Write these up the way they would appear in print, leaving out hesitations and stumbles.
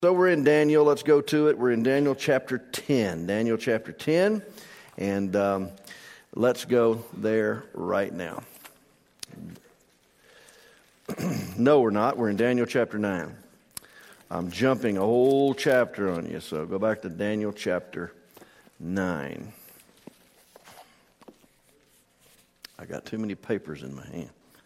So we're in Daniel. Let's go to it. We're in Daniel chapter 10. Daniel chapter 10. And let's go there right now. No, we're not. We're in Daniel chapter 9. I'm jumping a whole chapter on you. So go back to Daniel chapter 9. I got too many papers in my hand.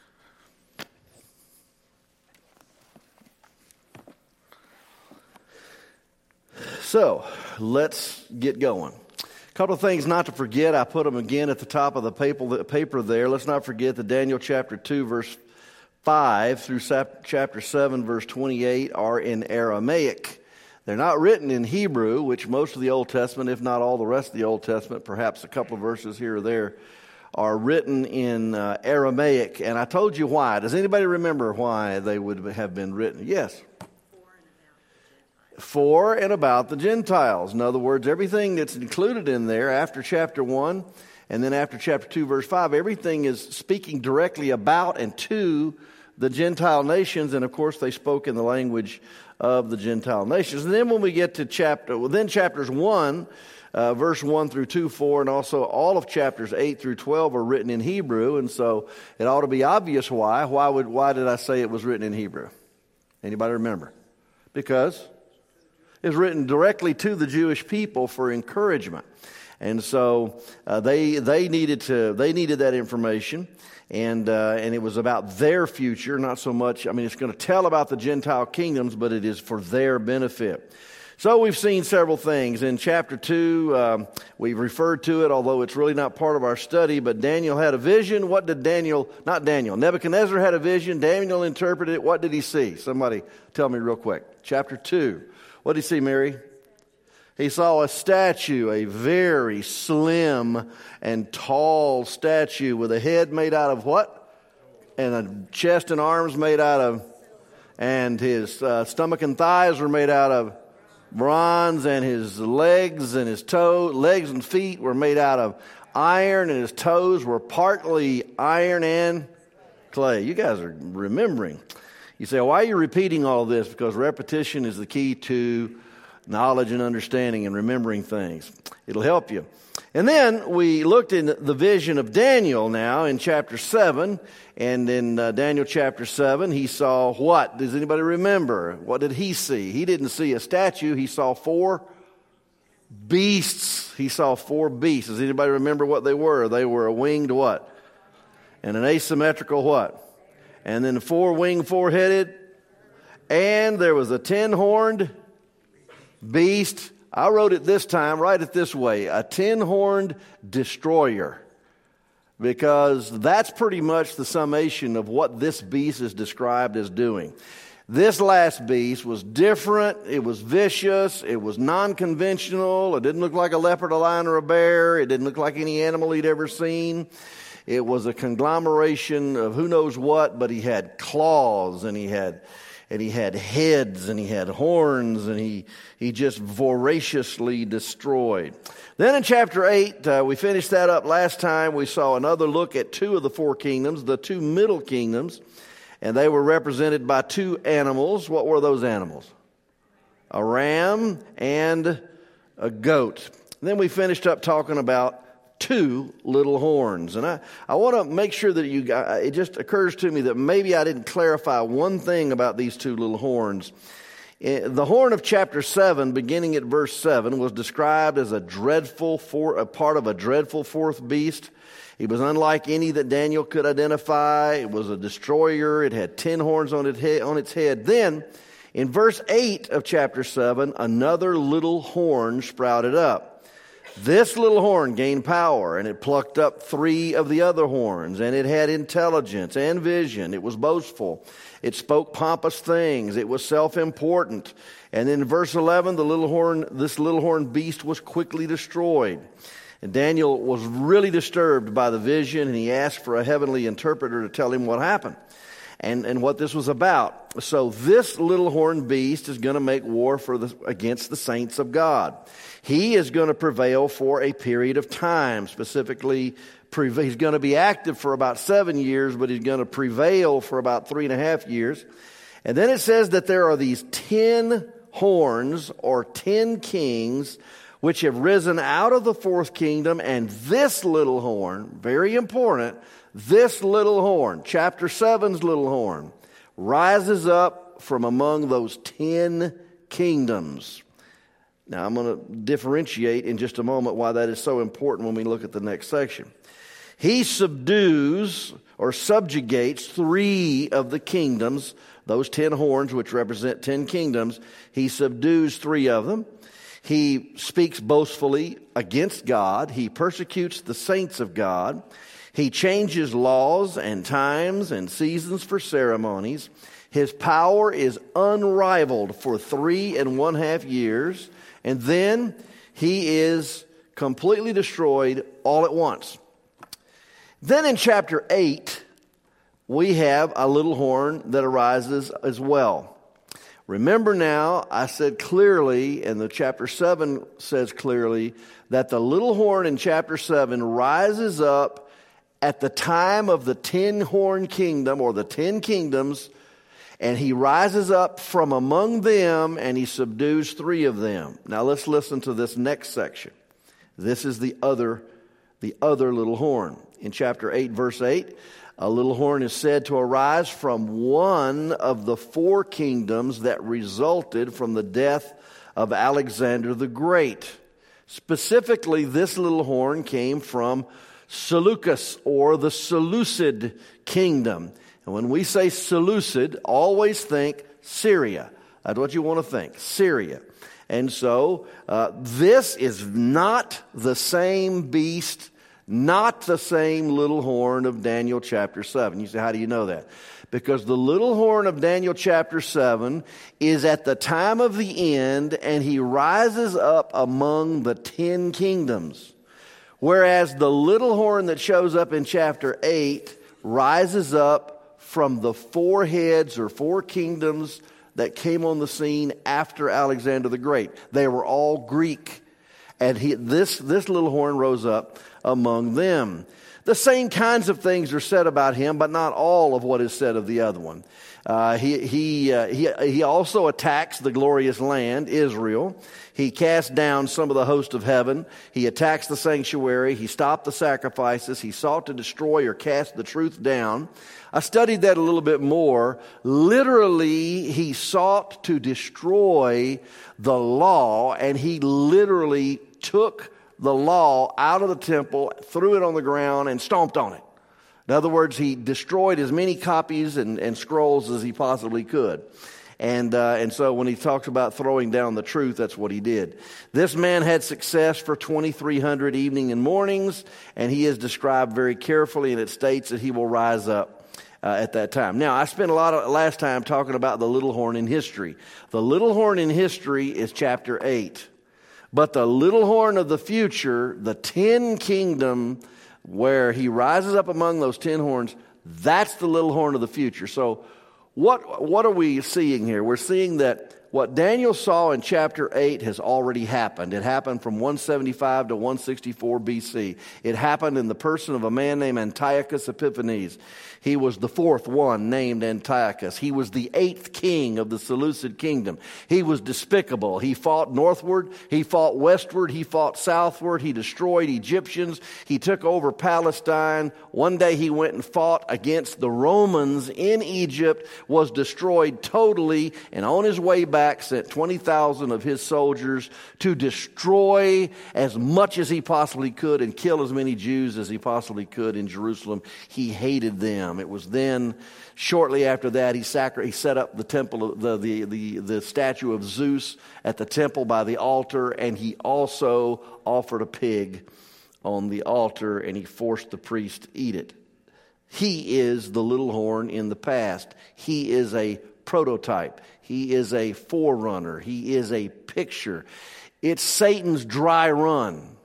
So, let's get going. A couple of things not to forget. I put them again at the top of the paper there. Let's not forget that Daniel chapter 2, verse 5 through chapter 7, verse 28 are in Aramaic. They're not written in Hebrew, which most of the Old Testament, if not all the rest of the Old Testament, perhaps a couple of verses here or there, are written in Aramaic. And I told you why. Does anybody remember why they would have been written? Yes. For and about the Gentiles. In other words, everything that's included in there after chapter 1 and then after chapter 2, verse 5, everything is speaking directly about and to the Gentile nations. And of course, they spoke in the language of the Gentile nations. And then when we get to chapters 1, verse 1 through 2, 4, and also all of chapters 8 through 12 are written in Hebrew. And so it ought to be obvious why. Why did I say it was written in Hebrew? Anybody remember? Because is written directly to the Jewish people for encouragement. And so they needed that information, and it was about their future, not so much, it's going to tell about the Gentile kingdoms, but it is for their benefit. So we've seen several things. In chapter 2, we've referred to it, although it's really not part of our study, but Daniel had a vision. What did Nebuchadnezzar had a vision. Daniel interpreted it. What did he see? Somebody tell me real quick. Chapter 2. What did he see, Mary? He saw a statue, a very slim and tall statue with a head made out of what? And a chest and arms made out of, and his stomach and thighs were made out of bronze, and his legs and feet were made out of iron, and his toes were partly iron and clay. You guys are remembering. You say, why are you repeating all this? Because repetition is the key to knowledge and understanding and remembering things. It'll help you. And then we looked in the vision of Daniel now in chapter 7. And in Daniel chapter 7, he saw what? Does anybody remember? What did he see? He didn't see a statue. He saw 4 beasts. He saw 4 beasts. Does anybody remember what they were? They were a winged what? And an asymmetrical what? And then 4-winged, 4-headed. And there was a 10-horned beast. I wrote it this time, write it this way. A 10-horned destroyer. Because that's pretty much the summation of what this beast is described as doing. This last beast was different. It was vicious. It was non-conventional. It didn't look like a leopard, a lion, or a bear. It didn't look like any animal he'd ever seen. It was a conglomeration of who knows what, but he had claws, and he had heads, and he had horns, and he just voraciously destroyed. Then in chapter 8, we finished that up last time. We saw another look at 2 of the 4 kingdoms, the 2 middle kingdoms, and they were represented by 2 animals. What were those animals? A ram and a goat. Then we finished up talking about 2 little horns. And I want to make sure that it just occurs to me that maybe I didn't clarify one thing about these 2 little horns. The horn of chapter 7, beginning at verse 7, was described as a part of a dreadful 4th beast. It was unlike any that Daniel could identify. It was a destroyer. It had 10 horns on its head. Then, in verse 8 of chapter 7, another little horn sprouted up. This little horn gained power, and it plucked up 3 of the other horns, and it had intelligence and vision. It was boastful. It spoke pompous things. It was self-important. And in verse 11, this little horn beast was quickly destroyed. And Daniel was really disturbed by the vision, and he asked for a heavenly interpreter to tell him what happened and what this was about. So this little horn beast is going to make war against the saints of God. He is going to prevail for a period of time. Specifically, he's going to be active for about 7 years, but he's going to prevail for about 3.5 years. And then it says that there are these 10 horns, or 10 kings, which have risen out of the fourth kingdom, and this little horn, very important, this little horn, chapter 7's little horn, rises up from among those 10 kingdoms. Now, I'm going to differentiate in just a moment why that is so important when we look at the next section. He subdues or subjugates 3 of the kingdoms, those 10 horns which represent 10 kingdoms. He subdues 3 of them. He speaks boastfully against God. He persecutes the saints of God. He changes laws and times and seasons for ceremonies. His power is unrivaled for 3.5 years. And then he is completely destroyed all at once. Then in chapter 8, we have a little horn that arises as well. Remember now, I said clearly, and the chapter 7 says clearly, that the little horn in chapter 7 rises up at the time of the 10-horn kingdom, or the 10 kingdoms, and he rises up from among them, and he subdues 3 of them. Now let's listen to this next section. This is the other little horn. In chapter 8, verse 8, a little horn is said to arise from one of the 4 kingdoms that resulted from the death of Alexander the Great. Specifically, this little horn came from Seleucus, or the Seleucid kingdom. And when we say Seleucid, always think Syria. That's what you want to think, Syria. And so this is not the same beast, not the same little horn of Daniel chapter 7. You say, how do you know that? Because the little horn of Daniel chapter 7 is at the time of the end, and he rises up among the 10 kingdoms. Whereas the little horn that shows up in chapter 8 rises up from the 4 heads or 4 kingdoms that came on the scene after Alexander the Great. They were all Greek. And this little horn rose up among them. The same kinds of things are said about him, but not all of what is said of the other one. He also attacks the glorious land, Israel. He cast down some of the host of heaven. He attacks the sanctuary. He stopped the sacrifices. He sought to destroy or cast the truth down. I studied that a little bit more. Literally, he sought to destroy the law, and he literally took the law out of the temple, threw it on the ground, and stomped on it. In other words, he destroyed as many copies and scrolls as he possibly could. And so when he talks about throwing down the truth, that's what he did. This man had success for 2,300 evening and mornings, and he is described very carefully, and it states that he will rise up at that time. Now, I spent a lot of last time talking about the little horn in history. The little horn in history is chapter 8. But the little horn of the future, the 10 kingdom, where he rises up among those 10 horns, that's the little horn of the future. So what are we seeing here? We're seeing that what Daniel saw in chapter 8 has already happened. It happened from 175 to 164 BC. It happened in the person of a man named Antiochus Epiphanes. He was the 4th one named Antiochus. He was the 8th king of the Seleucid kingdom. He was despicable. He fought northward. He fought westward. He fought southward. He destroyed Egyptians. He took over Palestine. One day he went and fought against the Romans in Egypt, was destroyed totally, and on his way back sent 20,000 of his soldiers to destroy as much as he possibly could and kill as many Jews as he possibly could in Jerusalem. He hated them. It was then, shortly after that, he set up the temple, the statue of Zeus at the temple by the altar, and he also offered a pig on the altar, and he forced the priest to eat it. He is the little horn in the past. He is a prototype. He is a forerunner. He is a picture. It's Satan's dry run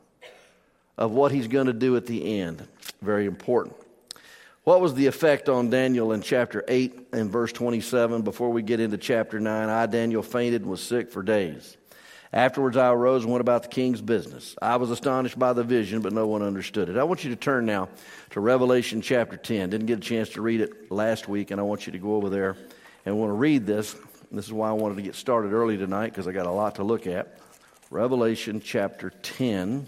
of what he's going to do at the end. Very important. What was the effect on Daniel in chapter 8 and verse 27? Before we get into chapter 9, I, Daniel, fainted and was sick for days. Afterwards I arose and went about the king's business. I was astonished by the vision, but no one understood it. I want you to turn now to Revelation chapter 10. Didn't get a chance to read it last week, and I want you to go over there and want to read this. This is why I wanted to get started early tonight, because I got a lot to look at. Revelation chapter 10.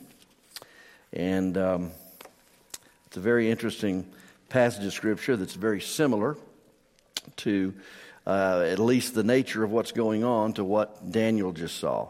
And it's a very interesting passage of Scripture that's very similar to at least the nature of what's going on to what Daniel just saw.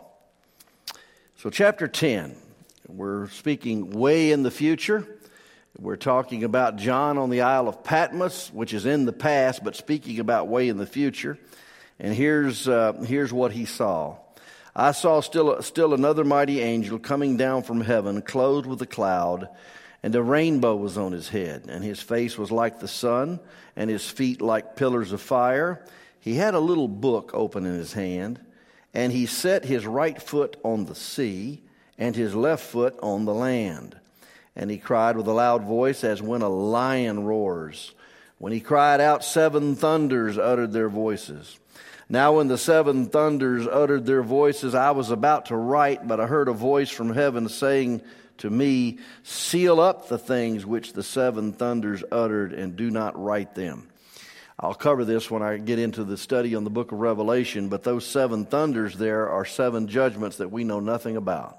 So chapter 10, we're speaking way in the future. We're talking about John on the Isle of Patmos, which is in the past, but speaking about way in the future. And here's what he saw. I saw still another mighty angel coming down from heaven, clothed with a cloud, and a rainbow was on his head, and his face was like the sun, and his feet like pillars of fire. He had a little book open in his hand, and he set his right foot on the sea, and his left foot on the land. And he cried with a loud voice as when a lion roars. When he cried out, 7 thunders uttered their voices. Now when the 7 thunders uttered their voices, I was about to write, but I heard a voice from heaven saying to me, seal up the things which the 7 thunders uttered, and do not write them. I'll cover this when I get into the study on the book of Revelation, but those 7 thunders there are 7 judgments that we know nothing about.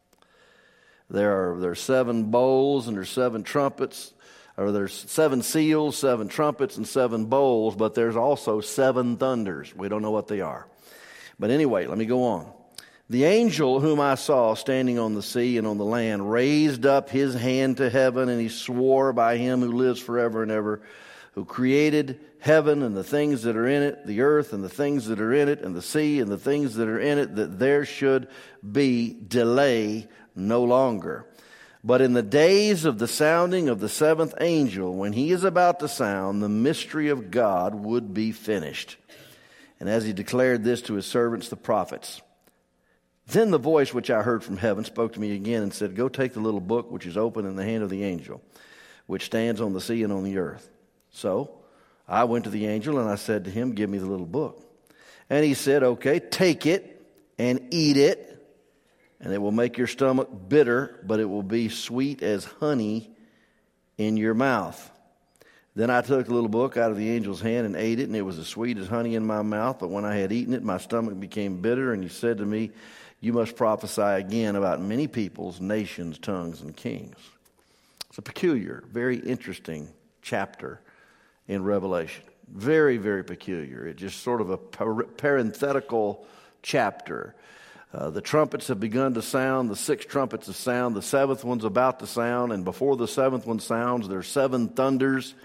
There are 7 bowls, and there's 7 trumpets, or there's 7 seals, 7 trumpets, and 7 bowls, but there's also 7 thunders. We don't know what they are. But anyway, let me go on. The angel whom I saw standing on the sea and on the land raised up his hand to heaven, and he swore by him who lives forever and ever, who created heaven and the things that are in it, the earth and the things that are in it, and the sea and the things that are in it, that there should be delay no longer. But in the days of the sounding of the 7th angel, when he is about to sound, the mystery of God would be finished. And as he declared this to his servants, the prophets. Then the voice which I heard from heaven spoke to me again and said, go take the little book which is open in the hand of the angel, which stands on the sea and on the earth. So I went to the angel and I said to him, give me the little book. And he said, okay, take it and eat it. And it will make your stomach bitter, but it will be sweet as honey in your mouth. Then I took the little book out of the angel's hand and ate it, and it was as sweet as honey in my mouth. But when I had eaten it, my stomach became bitter, and he said to me, you must prophesy again about many peoples, nations, tongues, and kings. It's a peculiar, very interesting chapter in Revelation. Very, very peculiar. It's just sort of a parenthetical chapter. The trumpets have begun to sound. The 6 trumpets have sound. The 7th one's about to sound. And before the 7th one sounds, there's 7 thunders.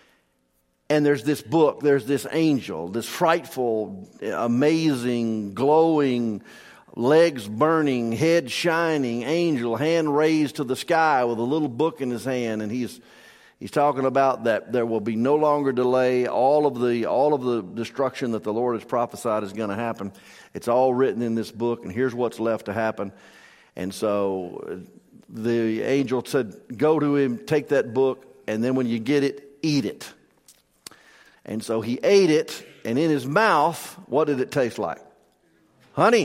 And there's this book. There's this angel. This frightful, amazing, glowing, legs burning, head shining angel, hand raised to the sky with a little book in his hand. And he's talking about that there will be no longer delay. All of the destruction that the Lord has prophesied is going to happen. It's all written in this book, and here's what's left to happen. And so the angel said, go to him, take that book, and then when you get it, eat it. And so he ate it, and in his mouth, what did it taste like? Honey.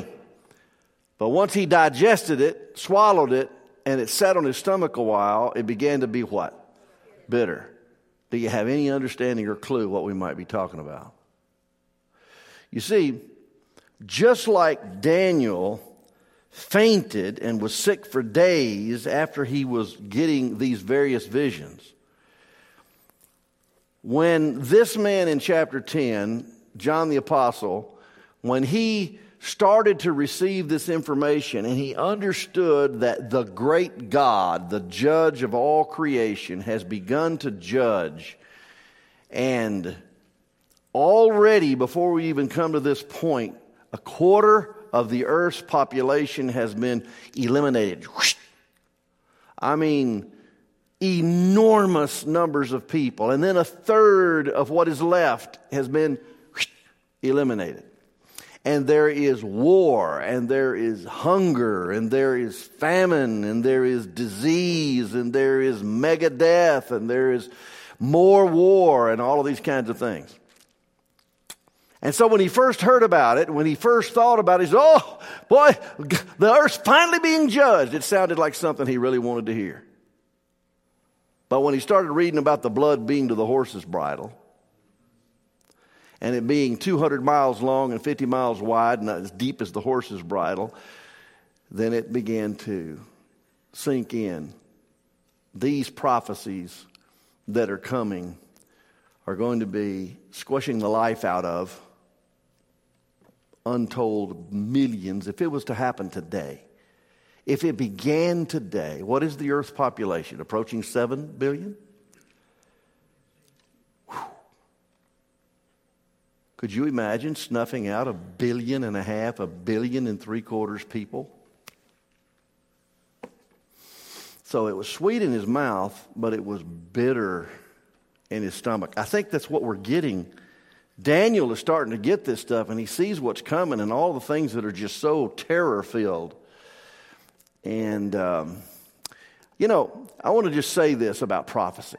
But once he digested it, swallowed it, and it sat on his stomach a while, it began to be what? Bitter. Do you have any understanding or clue what we might be talking about? You see, just like Daniel fainted and was sick for days after he was getting these various visions, when this man in chapter 10, John the Apostle, when he started to receive this information and he understood that the great God, the judge of all creation, has begun to judge, and already before we even come to this point, 1/4 of the earth's population has been eliminated. I mean, enormous numbers of people. And then 1/3 of what is left has been eliminated. And there is war, and there is hunger, and there is famine, and there is disease, and there is mega death, and there is more war, and all of these kinds of things. And so when he first heard about it, when he first thought about it, he said, oh, boy, the earth's finally being judged. It sounded like something he really wanted to hear. But when he started reading about the blood being to the horse's bridle, and it being 200 miles long and 50 miles wide, not as deep as the horse's bridle, then it began to sink in. These prophecies that are coming are going to be squishing the life out of untold millions. If it was to happen today, if it began today, what is the Earth's population? Approaching 7 billion? Whew. Could you imagine snuffing out 1.5 billion, 1.75 billion people? So it was sweet in his mouth, but it was bitter in his stomach. I think that's what we're getting. Daniel is starting to get this stuff, and he sees what's coming and all the things that are just so terror-filled. And, I want to just say this about prophecy.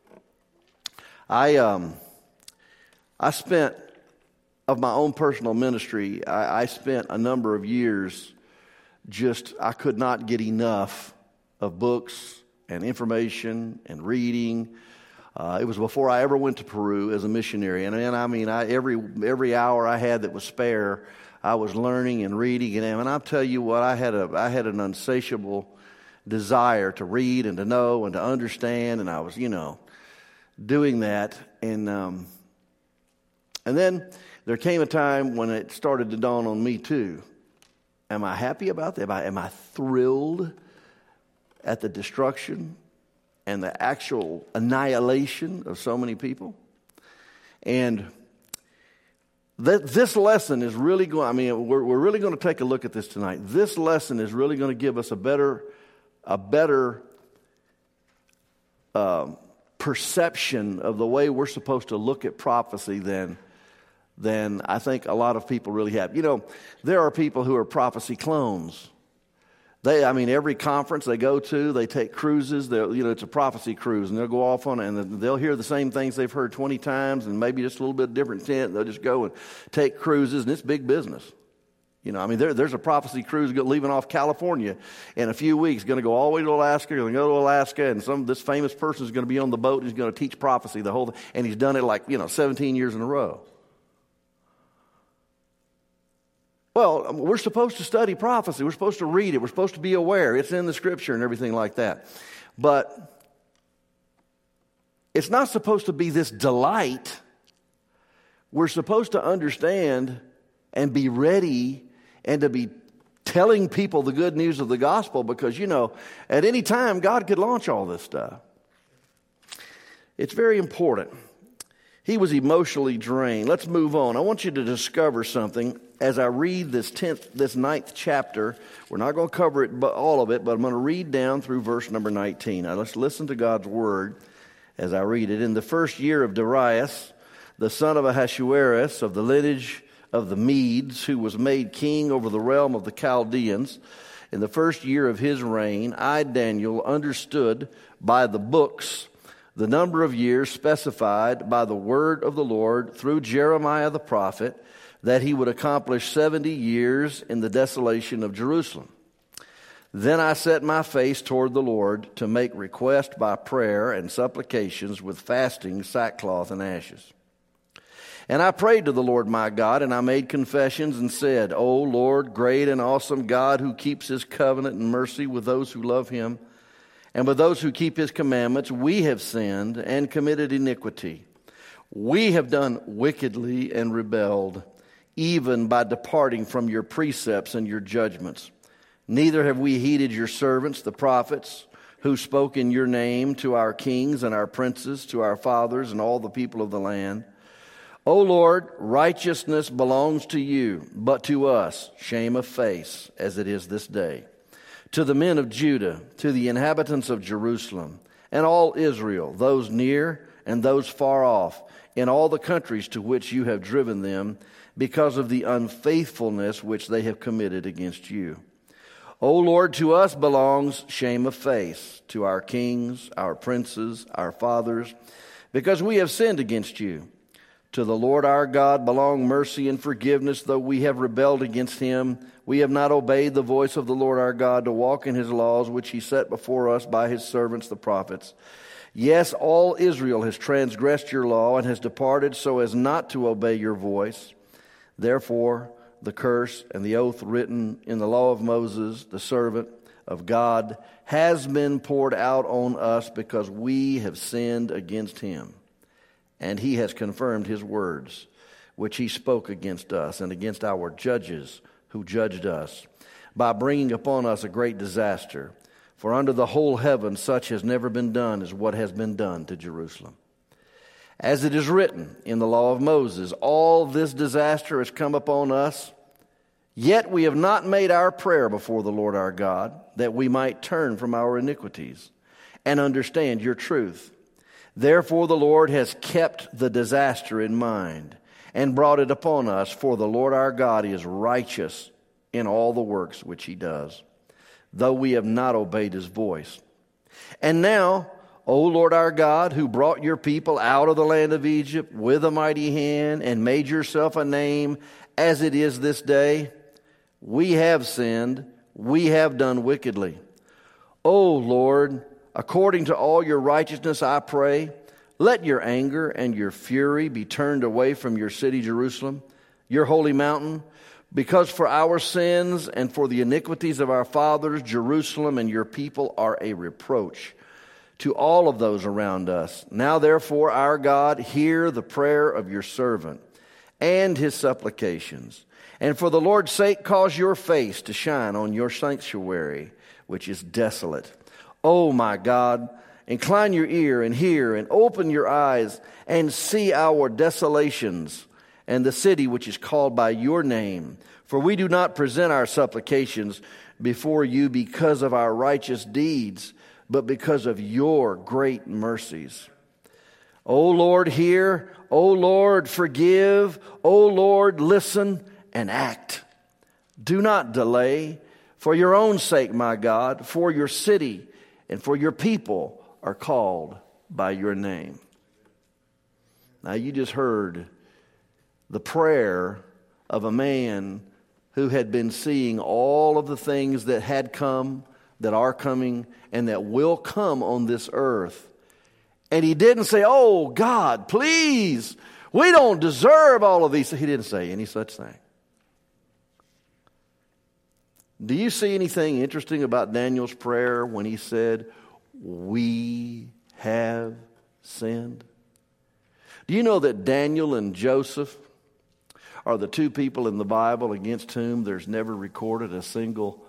I spent, of my own personal ministry, I spent a number of years I could not get enough of books and information and reading. It was before I ever went to Peru as a missionary. And every hour I had that was spare, I was learning and reading. And I'll tell you what, I had an insatiable desire to read and to know and to understand. And I was, doing that. And then there came a time when it started to dawn on me too. Am I happy about that? Am I thrilled at the destruction and the actual annihilation of so many people? And this lesson is really going, we're really going to take a look at this tonight. This lesson is really going to give us a better perception of the way we're supposed to look at prophecy than I think a lot of people really have. There are people who are prophecy clones. Every conference they go to, they take cruises. It's a prophecy cruise, and they'll go off on it, and they'll hear the same things they've heard 20 times, and maybe just a little bit different tint. They'll just go and take cruises, and it's big business. There's a prophecy cruise leaving off California in a few weeks, going to go all the way to Alaska. Going to go to Alaska, and this famous person is going to be on the boat, and he's going to teach prophecy the whole thing, and he's done it 17 years in a row. Well, we're supposed to study prophecy. We're supposed to read it. We're supposed to be aware. It's in the Scripture and everything like that. But it's not supposed to be this delight. We're supposed to understand and be ready and to be telling people the good news of the gospel because, at any time, God could launch all this stuff. It's very important. He was emotionally drained. Let's move on. I want you to discover something as I read this 9th chapter. We're not going to cover it, all of it, but I'm going to read down through verse number 19. Now let's listen to God's word as I read it. In the first year of Darius, the son of Ahasuerus, of the lineage of the Medes, who was made king over the realm of the Chaldeans, in the first year of his reign, I, Daniel, understood by the books the number of years specified by the word of the Lord through Jeremiah the prophet, that he would accomplish 70 years in the desolation of Jerusalem. Then I set my face toward the Lord to make request by prayer and supplications with fasting, sackcloth, and ashes. And I prayed to the Lord my God, and I made confessions and said, O Lord, great and awesome God, who keeps his covenant and mercy with those who love him, and with those who keep his commandments, we have sinned and committed iniquity. We have done wickedly and rebelled, even by departing from your precepts and your judgments. Neither have we heeded your servants, the prophets, who spoke in your name to our kings and our princes, to our fathers and all the people of the land. O Lord, righteousness belongs to you, but to us shame of face, as it is this day. To the men of Judah, to the inhabitants of Jerusalem, and all Israel, those near and those far off, in all the countries to which you have driven them, because of the unfaithfulness which they have committed against you. O Lord, to us belongs shame of face, to our kings, our princes, our fathers, because we have sinned against you. To the Lord our God belong mercy and forgiveness, though we have rebelled against him. We have not obeyed the voice of the Lord our God to walk in his laws, which he set before us by his servants the prophets. Yes, all Israel has transgressed your law and has departed so as not to obey your voice. Therefore, the curse and the oath written in the law of Moses, the servant of God, has been poured out on us because we have sinned against him. And he has confirmed his words, which he spoke against us and against our judges who judged us, by bringing upon us a great disaster. For under the whole heaven such has never been done as what has been done to Jerusalem. As it is written in the law of Moses, all this disaster has come upon us, yet we have not made our prayer before the Lord our God, that we might turn from our iniquities and understand your truth. Therefore the Lord has kept the disaster in mind and brought it upon us, for the Lord our God is righteous in all the works which he does, though we have not obeyed his voice. And now, O Lord our God, who brought your people out of the land of Egypt with a mighty hand and made yourself a name as it is this day, we have sinned, we have done wickedly. O Lord, according to all your righteousness, I pray, let your anger and your fury be turned away from your city, Jerusalem, your holy mountain, because for our sins and for the iniquities of our fathers, Jerusalem and your people are a reproach to all of those around us. Now, therefore, our God, hear the prayer of your servant and his supplications. And for the Lord's sake, cause your face to shine on your sanctuary, which is desolate. O my God, incline your ear and hear, and open your eyes and see our desolations and the city which is called by your name. For we do not present our supplications before you because of our righteous deeds, but because of your great mercies. O Lord, hear. O Lord, forgive. O Lord, listen and act. Do not delay. For your own sake, my God, for your city and for your people are called by your name. Now you just heard the prayer of a man who had been seeing all of the things that had come, that are coming, and that will come on this earth. And he didn't say, oh, God, please, we don't deserve all of these. He didn't say any such thing. Do you see anything interesting about Daniel's prayer when he said, we have sinned? Do you know that Daniel and Joseph are the two people in the Bible against whom there's never recorded a single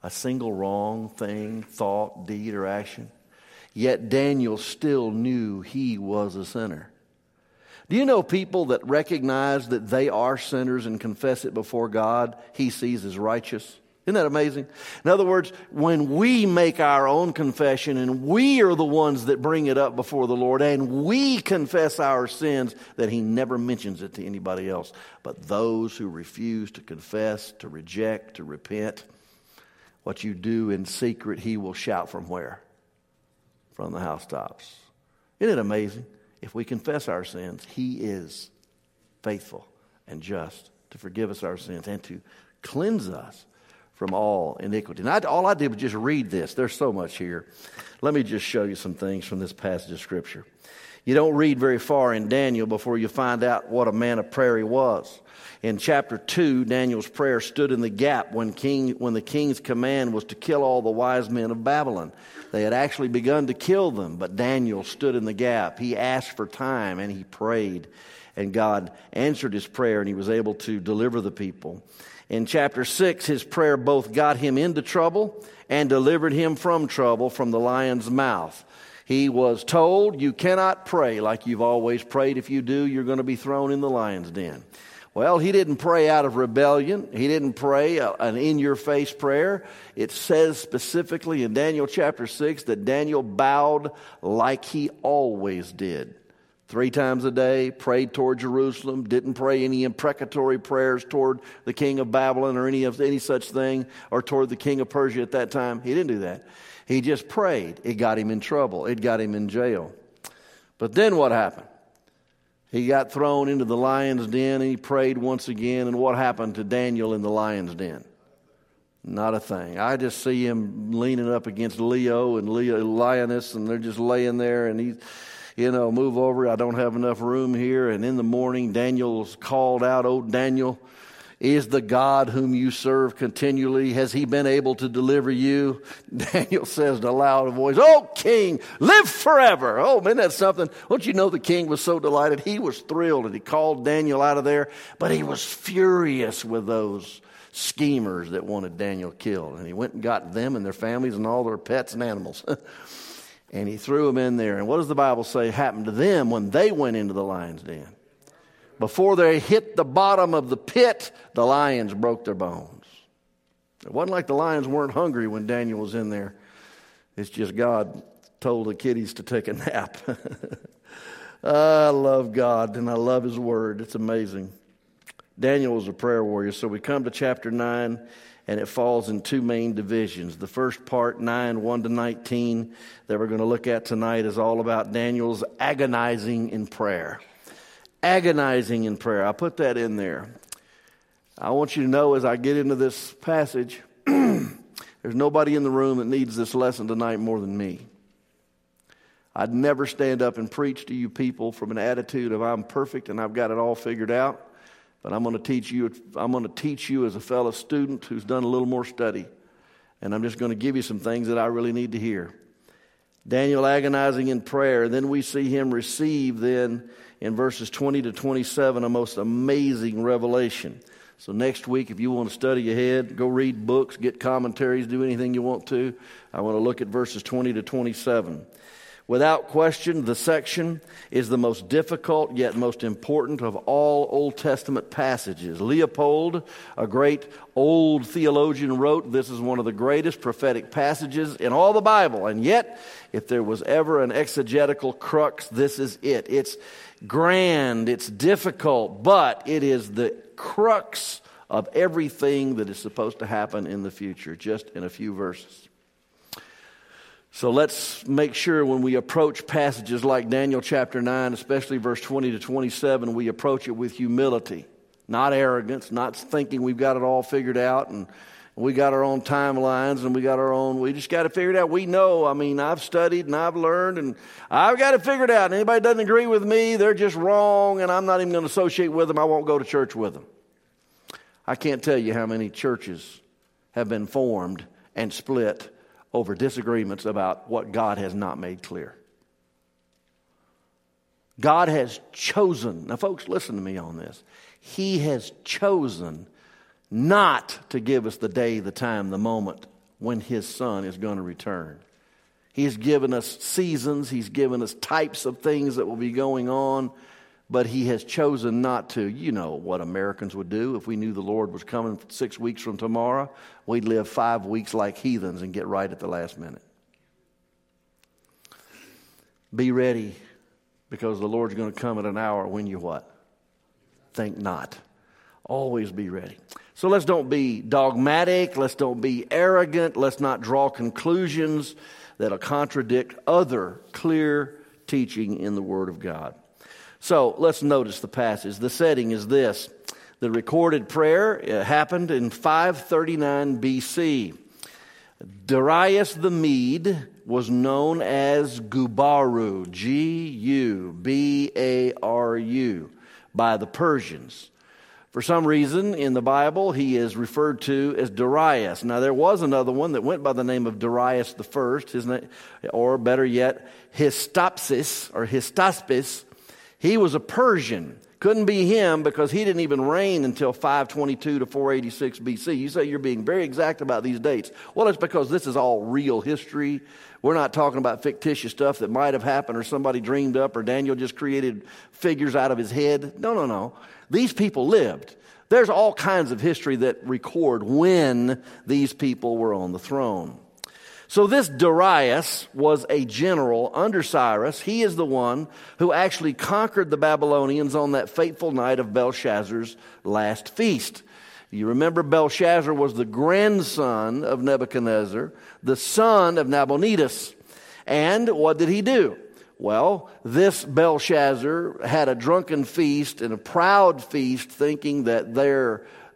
wrong thing, thought, deed, or action? Yet Daniel still knew he was a sinner. Do you know people that recognize that they are sinners and confess it before God, he sees as righteous? Isn't that amazing? In other words, when we make our own confession and we are the ones that bring it up before the Lord and we confess our sins, that he never mentions it to anybody else. But those who refuse to confess, to reject, to repent, what you do in secret, he will shout from where? From the housetops. Isn't it amazing? If we confess our sins, he is faithful and just to forgive us our sins and to cleanse us from all iniquity. And all I did was just read this. There's so much here. Let me just show you some things from this passage of Scripture. You don't read very far in Daniel before you find out what a man of prayer he was. In chapter 2, Daniel's prayer stood in the gap when the king's command was to kill all the wise men of Babylon. They had actually begun to kill them, but Daniel stood in the gap. He asked for time and he prayed, and God answered his prayer and he was able to deliver the people. In chapter 6, his prayer both got him into trouble and delivered him from trouble from the lion's mouth. He was told, you cannot pray like you've always prayed. If you do, you're going to be thrown in the lion's den. Well, he didn't pray out of rebellion. He didn't pray an in-your-face prayer. It says specifically in Daniel chapter 6 that Daniel bowed like he always did. 3 times a day, prayed toward Jerusalem, didn't pray any imprecatory prayers toward the king of Babylon or any such thing, or toward the king of Persia at that time. He didn't do that. He just prayed. It got him in trouble. It got him in jail. But then what happened? He got thrown into the lion's den and he prayed once again. And what happened to Daniel in the lion's den? Not a thing. I just see him leaning up against Leo and Lioness, and they're just laying there, and he's, move over. I don't have enough room here. And in the morning, Daniel's called out, "Oh, Daniel, is the God whom you serve continually, has he been able to deliver you?" Daniel says in a loud voice, "Oh, king, live forever." Oh, man, that's something. Don't you know the king was so delighted? He was thrilled, and he called Daniel out of there, but he was furious with those schemers that wanted Daniel killed. And he went and got them and their families and all their pets and animals. And he threw them in there. And what does the Bible say happened to them when they went into the lion's den? Before they hit the bottom of the pit, the lions broke their bones. It wasn't like the lions weren't hungry when Daniel was in there. It's just God told the kitties to take a nap. I love God and I love His Word. It's amazing. Daniel was a prayer warrior. So we come to chapter 9, and it falls in two main divisions. The first part, 9, 1 to 19, that we're going to look at tonight is all about Daniel's agonizing in prayer. Agonizing in prayer. I put that in there. I want you to know as I get into this passage, there's nobody in the room that needs this lesson tonight more than me. I'd never stand up and preach to you people from an attitude of I'm perfect and I've got it all figured out. But I'm going to teach you. I'm going to teach you as a fellow student who's done a little more study, and I'm just going to give you some things that I really need to hear. Daniel agonizing in prayer. Then we see him receive then in verses 20 to 27 a most amazing revelation. So next week, if you want to study ahead, go read books, get commentaries, do anything you want to. I want to look at verses 20 to 27. Without question, the section is the most difficult yet most important of all Old Testament passages. Leopold, a great old theologian, wrote, "This is one of the greatest prophetic passages in all the Bible. And yet, if there was ever an exegetical crux, this is it. It's grand, it's difficult, but it is the crux of everything that is supposed to happen in the future," just in a few verses. So let's make sure when we approach passages like Daniel chapter 9, especially verse 20 to 27, we approach it with humility, not arrogance, not thinking we've got it all figured out and we got our own timelines and we just got to figure it out. We know, I've studied and I've learned and I've got it figured out. And anybody doesn't agree with me, they're just wrong and I'm not even going to associate with them. I won't go to church with them. I can't tell you how many churches have been formed and split over disagreements about what God has not made clear. God has chosen, now folks, listen to me on this. He has chosen not to give us the day, the time, the moment when His Son is going to return. He's given us seasons, He's given us types of things that will be going on, but He has chosen not to. You know what Americans would do if we knew the Lord was coming 6 weeks from tomorrow. We'd live 5 weeks like heathens and get right at the last minute. Be ready, because the Lord's going to come at an hour when you what? Think not. Always be ready. So let's don't be dogmatic. Let's don't be arrogant. Let's not draw conclusions that'll contradict other clear teaching in the Word of God. So let's notice the passage. The setting is this. The recorded prayer happened in 539 BC. Darius the Mede was known as Gubaru, G-U-B-A-R-U, by the Persians. For some reason, in the Bible, he is referred to as Darius. Now, there was another one that went by the name of Darius the First, his name, or better yet, Hystaspes. He was a Persian. Couldn't be him because he didn't even reign until 522 to 486 BC. You say you're being very exact about these dates. Well, it's because this is all real history. We're not talking about fictitious stuff that might have happened or somebody dreamed up or Daniel just created figures out of his head. No. These people lived. There's all kinds of history that record when these people were on the throne. So this Darius was a general under Cyrus. He is the one who actually conquered the Babylonians on that fateful night of Belshazzar's last feast. You remember Belshazzar was the grandson of Nebuchadnezzar, the son of Nabonidus. And what did he do? Well, this Belshazzar had a drunken feast and a proud feast, thinking that their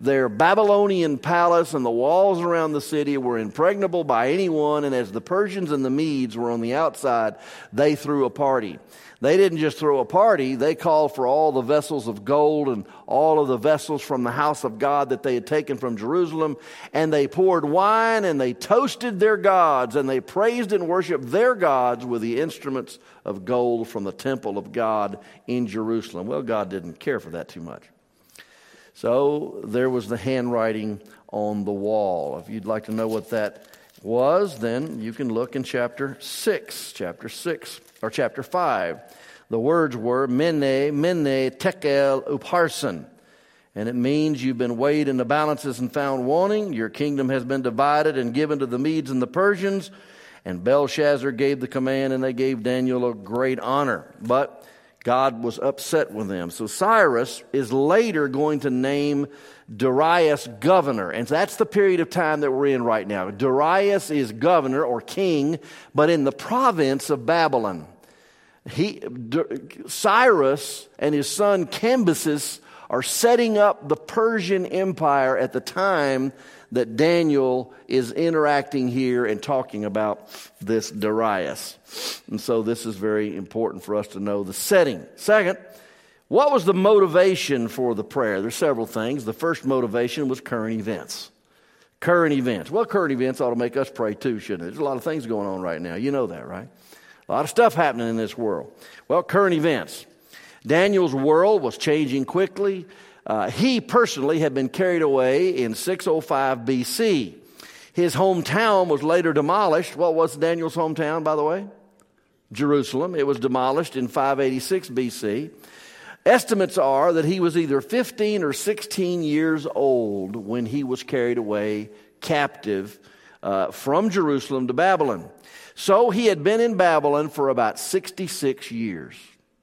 their Babylonian palace and the walls around the city were impregnable by anyone, and as the Persians and the Medes were on the outside, they threw a party. They didn't just throw a party, they called for all the vessels of gold and all of the vessels from the house of God that they had taken from Jerusalem, and they poured wine and they toasted their gods, and they praised and worshiped their gods with the instruments of gold from the temple of God in Jerusalem. Well, God didn't care for that too much. So there was the handwriting on the wall. If you'd like to know what that was, then you can look in chapter 6, or chapter 5. The words were Mene, Mene, Tekel, Upharsin. And it means you've been weighed in the balances and found wanting. Your kingdom has been divided and given to the Medes and the Persians. And Belshazzar gave the command, and they gave Daniel a great honor. But God was upset with them. So Cyrus is later going to name Darius governor. And that's the period of time that we're in right now. Darius is governor or king, but in the province of Babylon. Cyrus and his son Cambyses are setting up the Persian Empire at the time that Daniel is interacting here and talking about this Darius. And so this is very important for us to know the setting. Second, what was the motivation for the prayer? There's several things. The first motivation was current events. Current events. Well, current events ought to make us pray too, shouldn't it? There's a lot of things going on right now. You know that, right? A lot of stuff happening in this world. Well, current events. Daniel's world was changing quickly. He personally had been carried away in 605 BC. His hometown was later demolished. What was Daniel's hometown, by the way? Jerusalem. It was demolished in 586 BC. Estimates are that he was either 15 or 16 years old when he was carried away captive from Jerusalem to Babylon. So he had been in Babylon for about 66 years.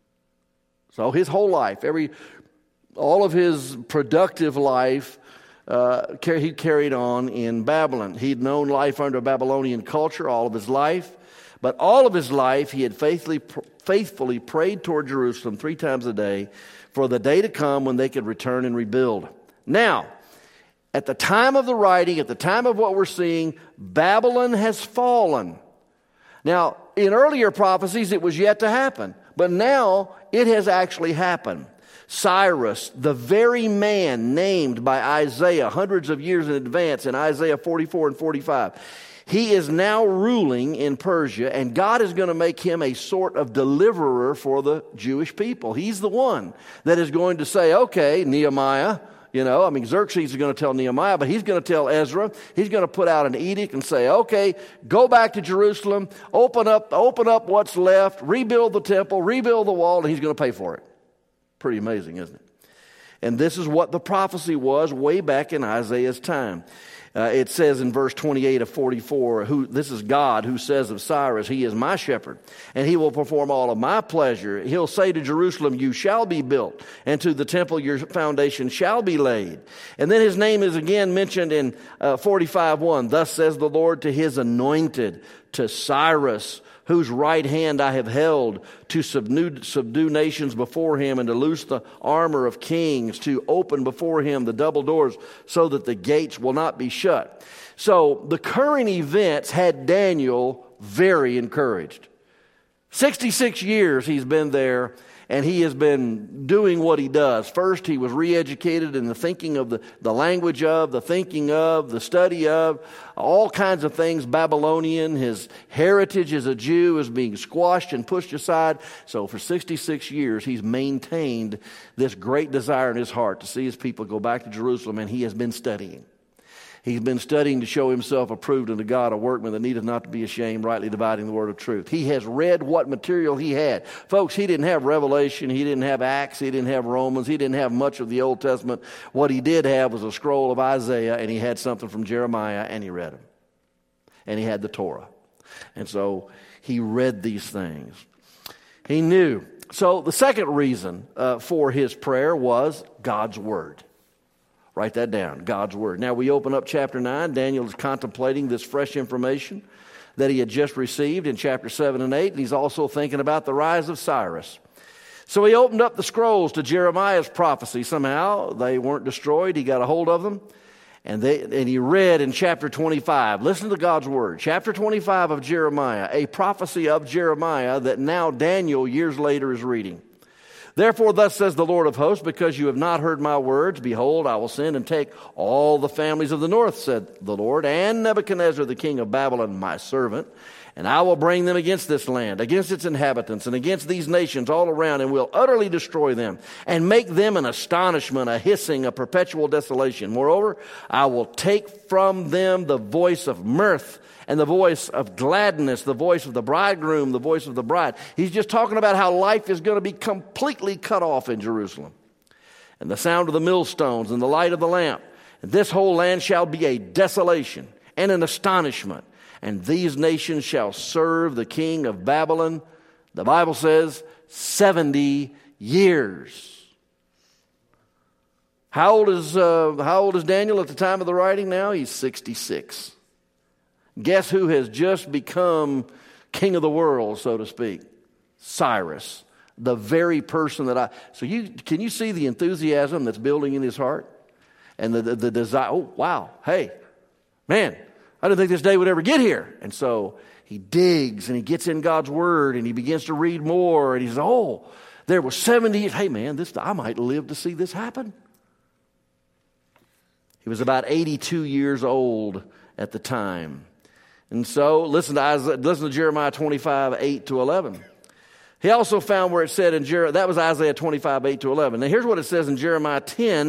So his whole life, all of his productive life, he carried on in Babylon. He'd known life under Babylonian culture all of his life, but all of his life he had faithfully prayed toward Jerusalem 3 times a day for the day to come when they could return and rebuild. Now, at the time of the writing, at the time of what we're seeing, Babylon has fallen. Now, in earlier prophecies, it was yet to happen, but now it has actually happened. Cyrus, the very man named by Isaiah hundreds of years in advance in Isaiah 44 and 45, he is now ruling in Persia, and God is going to make him a sort of deliverer for the Jewish people. He's the one that is going to say, okay, Nehemiah, Xerxes is going to tell Nehemiah, but he's going to tell Ezra. He's going to put out an edict and say, okay, go back to Jerusalem, open up what's left, rebuild the temple, rebuild the wall, and he's going to pay for it. Pretty amazing, isn't it? And this is what the prophecy was way back in Isaiah's time. It says in verse 28 of 44, this is God who says of Cyrus, he is my shepherd, and he will perform all of my pleasure. He'll say to Jerusalem, you shall be built, and to the temple your foundation shall be laid. And then his name is again mentioned in 45:1. Thus says the Lord to his anointed, to Cyrus, whose right hand I have held, to subdue nations before him, and to loose the armor of kings, to open before him the double doors, so that the gates will not be shut. So the current events had Daniel very encouraged. 66 years he's been there, and he has been doing what he does. First, he was re-educated in the thinking of the language of, the thinking of, the study of, all kinds of things Babylonian. His heritage as a Jew is being squashed and pushed aside. So for 66 years, he's maintained this great desire in his heart to see his people go back to Jerusalem, and he has been studying. He's been studying to show himself approved unto God, a workman that needeth not to be ashamed, rightly dividing the word of truth. He has read what material he had. Folks, he didn't have Revelation, he didn't have Acts, he didn't have Romans, he didn't have much of the Old Testament. What he did have was a scroll of Isaiah, and he had something from Jeremiah, and he read them. And he had the Torah. And so he read these things. He knew. So the second reason for his prayer was God's Word. Write that down, God's Word. Now we open up chapter 9. Daniel is contemplating this fresh information that he had just received in chapter 7 and 8. And he's also thinking about the rise of Cyrus. So he opened up the scrolls to Jeremiah's prophecy. Somehow they weren't destroyed. He got a hold of them. And he read in chapter 25. Listen to God's word. Chapter 25 of Jeremiah, a prophecy of Jeremiah that now Daniel years later is reading. Therefore, thus says the Lord of hosts, because you have not heard my words, behold, I will send and take all the families of the north, said the Lord, and Nebuchadnezzar, the king of Babylon, my servant, and I will bring them against this land, against its inhabitants, and against these nations all around, and will utterly destroy them, and make them an astonishment, a hissing, a perpetual desolation. Moreover, I will take from them the voice of mirth, and the voice of gladness, the voice of the bridegroom, the voice of the bride. He's just talking about how life is going to be completely cut off in Jerusalem. And the sound of the millstones and the light of the lamp. And this whole land shall be a desolation and an astonishment. And these nations shall serve the king of Babylon, the Bible says, 70 years. How old is Daniel at the time of the writing now? He's 66. Guess who has just become king of the world, so to speak? Cyrus, the very person that can you see the enthusiasm that's building in his heart? And the desire, oh, wow, hey, man, I didn't think this day would ever get here. And so he digs and he gets in God's word and he begins to read more. And he says, oh, there were 70 years. Hey, man, I might live to see this happen. He was about 82 years old at the time. And so, listen to Jeremiah 25, 8 to 11. He also found where it said that was Isaiah 25, 8 to 11. Now here's what it says in Jeremiah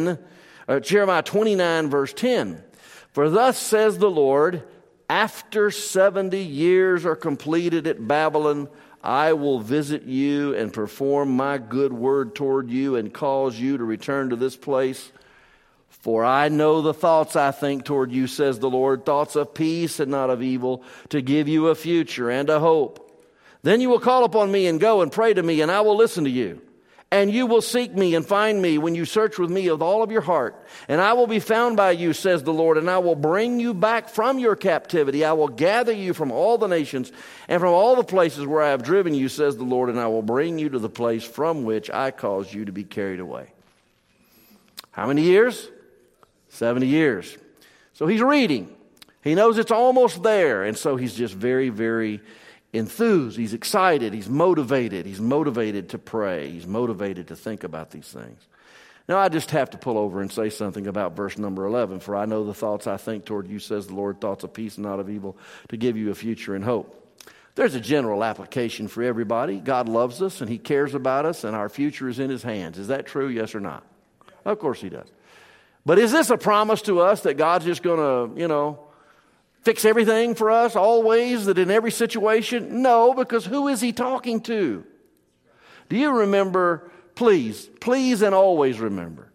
29, verse 10. For thus says the Lord, after 70 years are completed at Babylon, I will visit you and perform my good word toward you and cause you to return to this place. For I know the thoughts I think toward you, says the Lord, thoughts of peace and not of evil, to give you a future and a hope. Then you will call upon me and go and pray to me, and I will listen to you. And you will seek me and find me when you search with me with all of your heart. And I will be found by you, says the Lord, and I will bring you back from your captivity. I will gather you from all the nations and from all the places where I have driven you, says the Lord, and I will bring you to the place from which I caused you to be carried away. How many years? 70 years. So he's reading. He knows it's almost there. And so he's just very, very enthused. He's excited. He's motivated. He's motivated to pray. He's motivated to think about these things. Now I just have to pull over and say something about verse number 11. For I know the thoughts I think toward you, says the Lord, thoughts of peace and not of evil, to give you a future and hope. There's a general application for everybody. God loves us and he cares about us and our future is in his hands. Is that true? Yes or not? Of course he does. But is this a promise to us that God's just going to, fix everything for us always, that in every situation? No, because who is he talking to? Do you remember, please and always remember,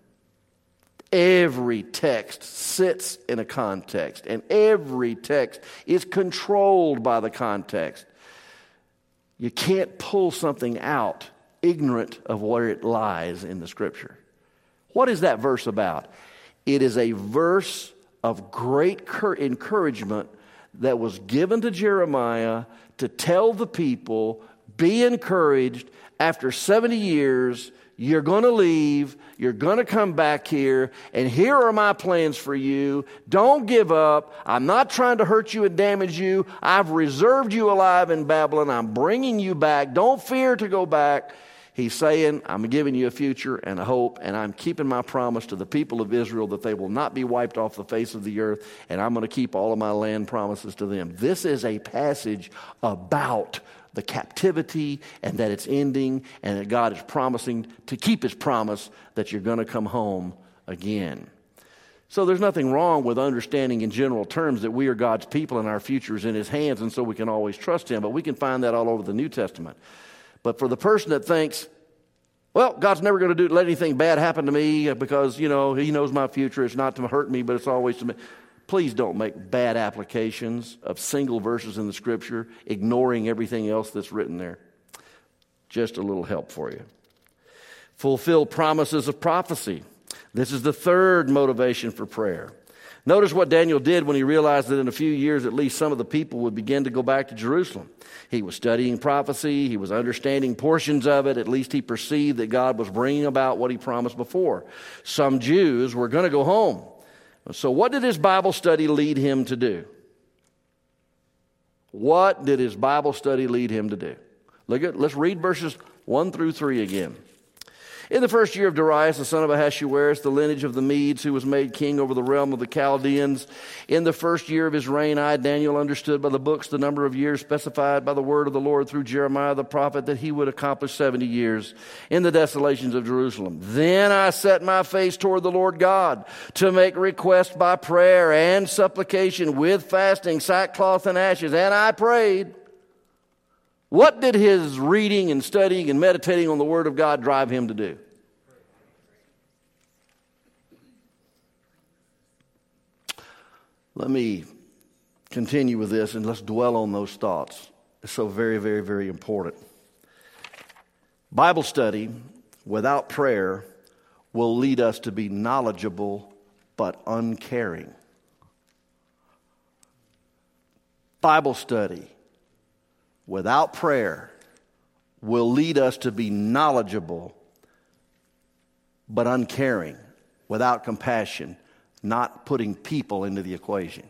every text sits in a context, and every text is controlled by the context. You can't pull something out ignorant of where it lies in the Scripture. What is that verse about? It is a verse of great encouragement that was given to Jeremiah to tell the people, be encouraged. After 70 years, you're going to leave. You're going to come back here. And here are my plans for you. Don't give up. I'm not trying to hurt you and damage you. I've reserved you alive in Babylon. I'm bringing you back. Don't fear to go back. He's saying, I'm giving you a future and a hope, and I'm keeping my promise to the people of Israel that they will not be wiped off the face of the earth, and I'm going to keep all of my land promises to them. This is a passage about the captivity and that it's ending, and that God is promising to keep his promise that you're going to come home again. So there's nothing wrong with understanding in general terms that we are God's people and our future is in his hands, and so we can always trust him, but we can find that all over the New Testament. But for the person that thinks, well, God's never going to let anything bad happen to me because, he knows my future. It's not to hurt me, but it's always to me. Please don't make bad applications of single verses in the Scripture, ignoring everything else that's written there. Just a little help for you. Fulfill promises of prophecy. This is the third motivation for prayer. Notice what Daniel did when he realized that in a few years at least some of the people would begin to go back to Jerusalem. He was studying prophecy. He was understanding portions of it. At least he perceived that God was bringing about what he promised before. Some Jews were going to go home. So what did his Bible study lead him to do? What did his Bible study lead him to do? Let's read verses 1 through 3 again. In the first year of Darius, the son of Ahasuerus, the lineage of the Medes, who was made king over the realm of the Chaldeans, in the first year of his reign, I, Daniel, understood by the books the number of years specified by the word of the Lord through Jeremiah the prophet, that he would accomplish 70 years in the desolations of Jerusalem. Then I set my face toward the Lord God to make request by prayer and supplication with fasting, sackcloth, and ashes, and I prayed. What did his reading and studying and meditating on the Word of God drive him to do? Let me continue with this and let's dwell on those thoughts. It's so very, very, very important. Bible study without prayer will lead us to be knowledgeable but uncaring. Bible study without prayer will lead us to be knowledgeable but uncaring, without compassion, not putting people into the equation.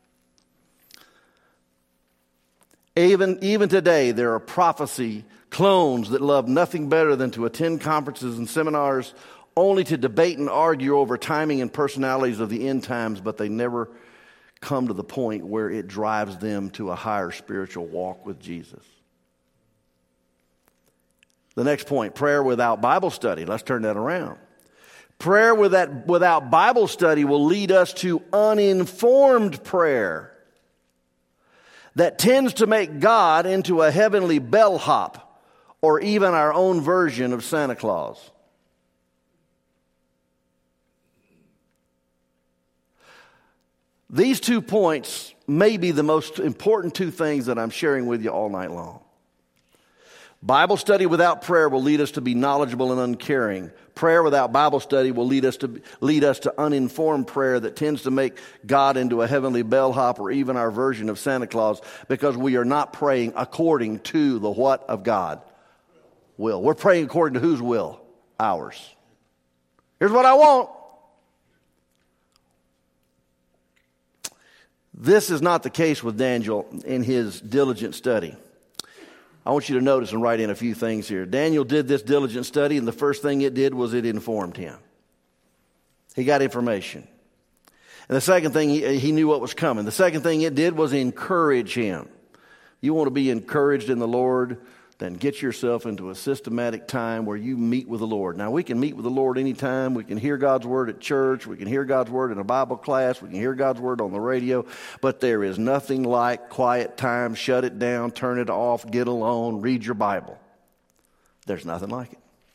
Even today, there are prophecy clones that love nothing better than to attend conferences and seminars only to debate and argue over timing and personalities of the end times, but they never come to the point where it drives them to a higher spiritual walk with Jesus. The next point, prayer without Bible study. Let's turn that around. Prayer without Bible study will lead us to uninformed prayer that tends to make God into a heavenly bellhop or even our own version of Santa Claus. These 2 points may be the most important 2 things that I'm sharing with you all night long. Bible study without prayer will lead us to be knowledgeable and uncaring. Prayer without Bible study will lead us to uninformed prayer that tends to make God into a heavenly bellhop or even our version of Santa Claus, because we are not praying according to the what of God? Will. We're praying according to whose will? Ours. Here's what I want. This is not the case with Daniel in his diligent study. I want you to notice and write in a few things here. Daniel did this diligent study, and the first thing it did was it informed him. He got information. And the second thing, he knew what was coming. The second thing it did was encourage him. You want to be encouraged in the Lord? Then get yourself into a systematic time where you meet with the Lord. Now, we can meet with the Lord anytime. We can hear God's Word at church. We can hear God's Word in a Bible class. We can hear God's Word on the radio. But there is nothing like quiet time. Shut it down, turn it off, get alone, read your Bible. There's nothing like it.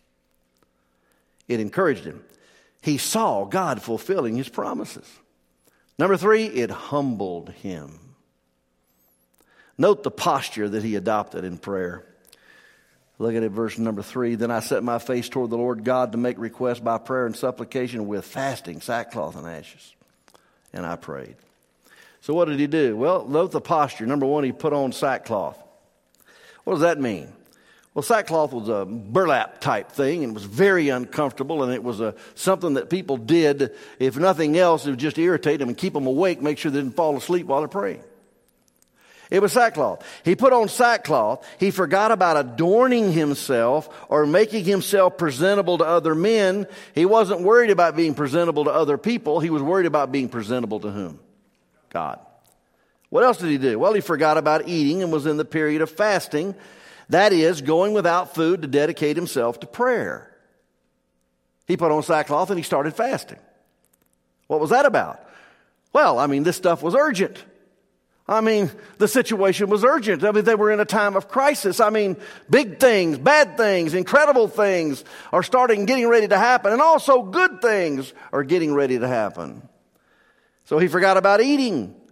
It encouraged him. He saw God fulfilling His promises. Number 3, it humbled him. Note the posture that he adopted in prayer. Look at it, verse number 3. Then I set my face toward the Lord God to make request by prayer and supplication with fasting, sackcloth, and ashes. And I prayed. So what did he do? Well, note the posture. Number 1, he put on sackcloth. What does that mean? Well, sackcloth was a burlap type thing, and it was very uncomfortable, and it was something that people did. If nothing else, it would just irritate them and keep them awake, make sure they didn't fall asleep while they're praying. It was sackcloth. He put on sackcloth. He forgot about adorning himself or making himself presentable to other men. He wasn't worried about being presentable to other people. He was worried about being presentable to whom? God. What else did he do? Well, he forgot about eating and was in the period of fasting. That is, going without food to dedicate himself to prayer. He put on sackcloth and he started fasting. What was that about? Well, this stuff was urgent. The situation was urgent. They were in a time of crisis. Big things, bad things, incredible things are getting ready to happen. And also good things are getting ready to happen. So he forgot about eating.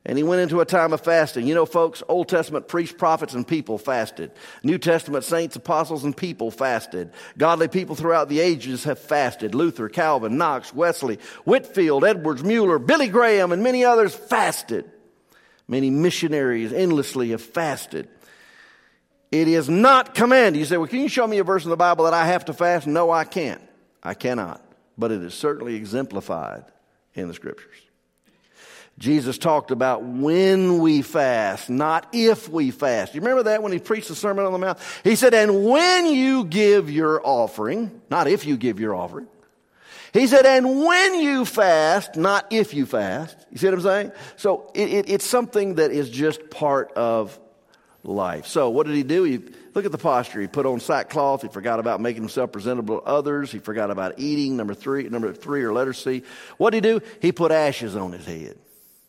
And he went into a time of fasting. You know, folks, Old Testament priests, prophets, and people fasted. New Testament saints, apostles, and people fasted. Godly people throughout the ages have fasted. Luther, Calvin, Knox, Wesley, Whitefield, Edwards, Mueller, Billy Graham, and many others fasted. Many missionaries endlessly have fasted. It is not commanded. You say, well, can you show me a verse in the Bible that I have to fast? No, I can't. I cannot. But it is certainly exemplified in the Scriptures. Jesus talked about when we fast, not if we fast. You remember that when he preached the Sermon on the Mount? He said, and when you give your offering, not if you give your offering. He said, and when you fast, not if you fast. You see what I'm saying? So it's something that is just part of life. So what did he do? Look at the posture. He put on sackcloth. He forgot about making himself presentable to others. He forgot about eating. Number three, or letter C. What did he do? He put ashes on his head.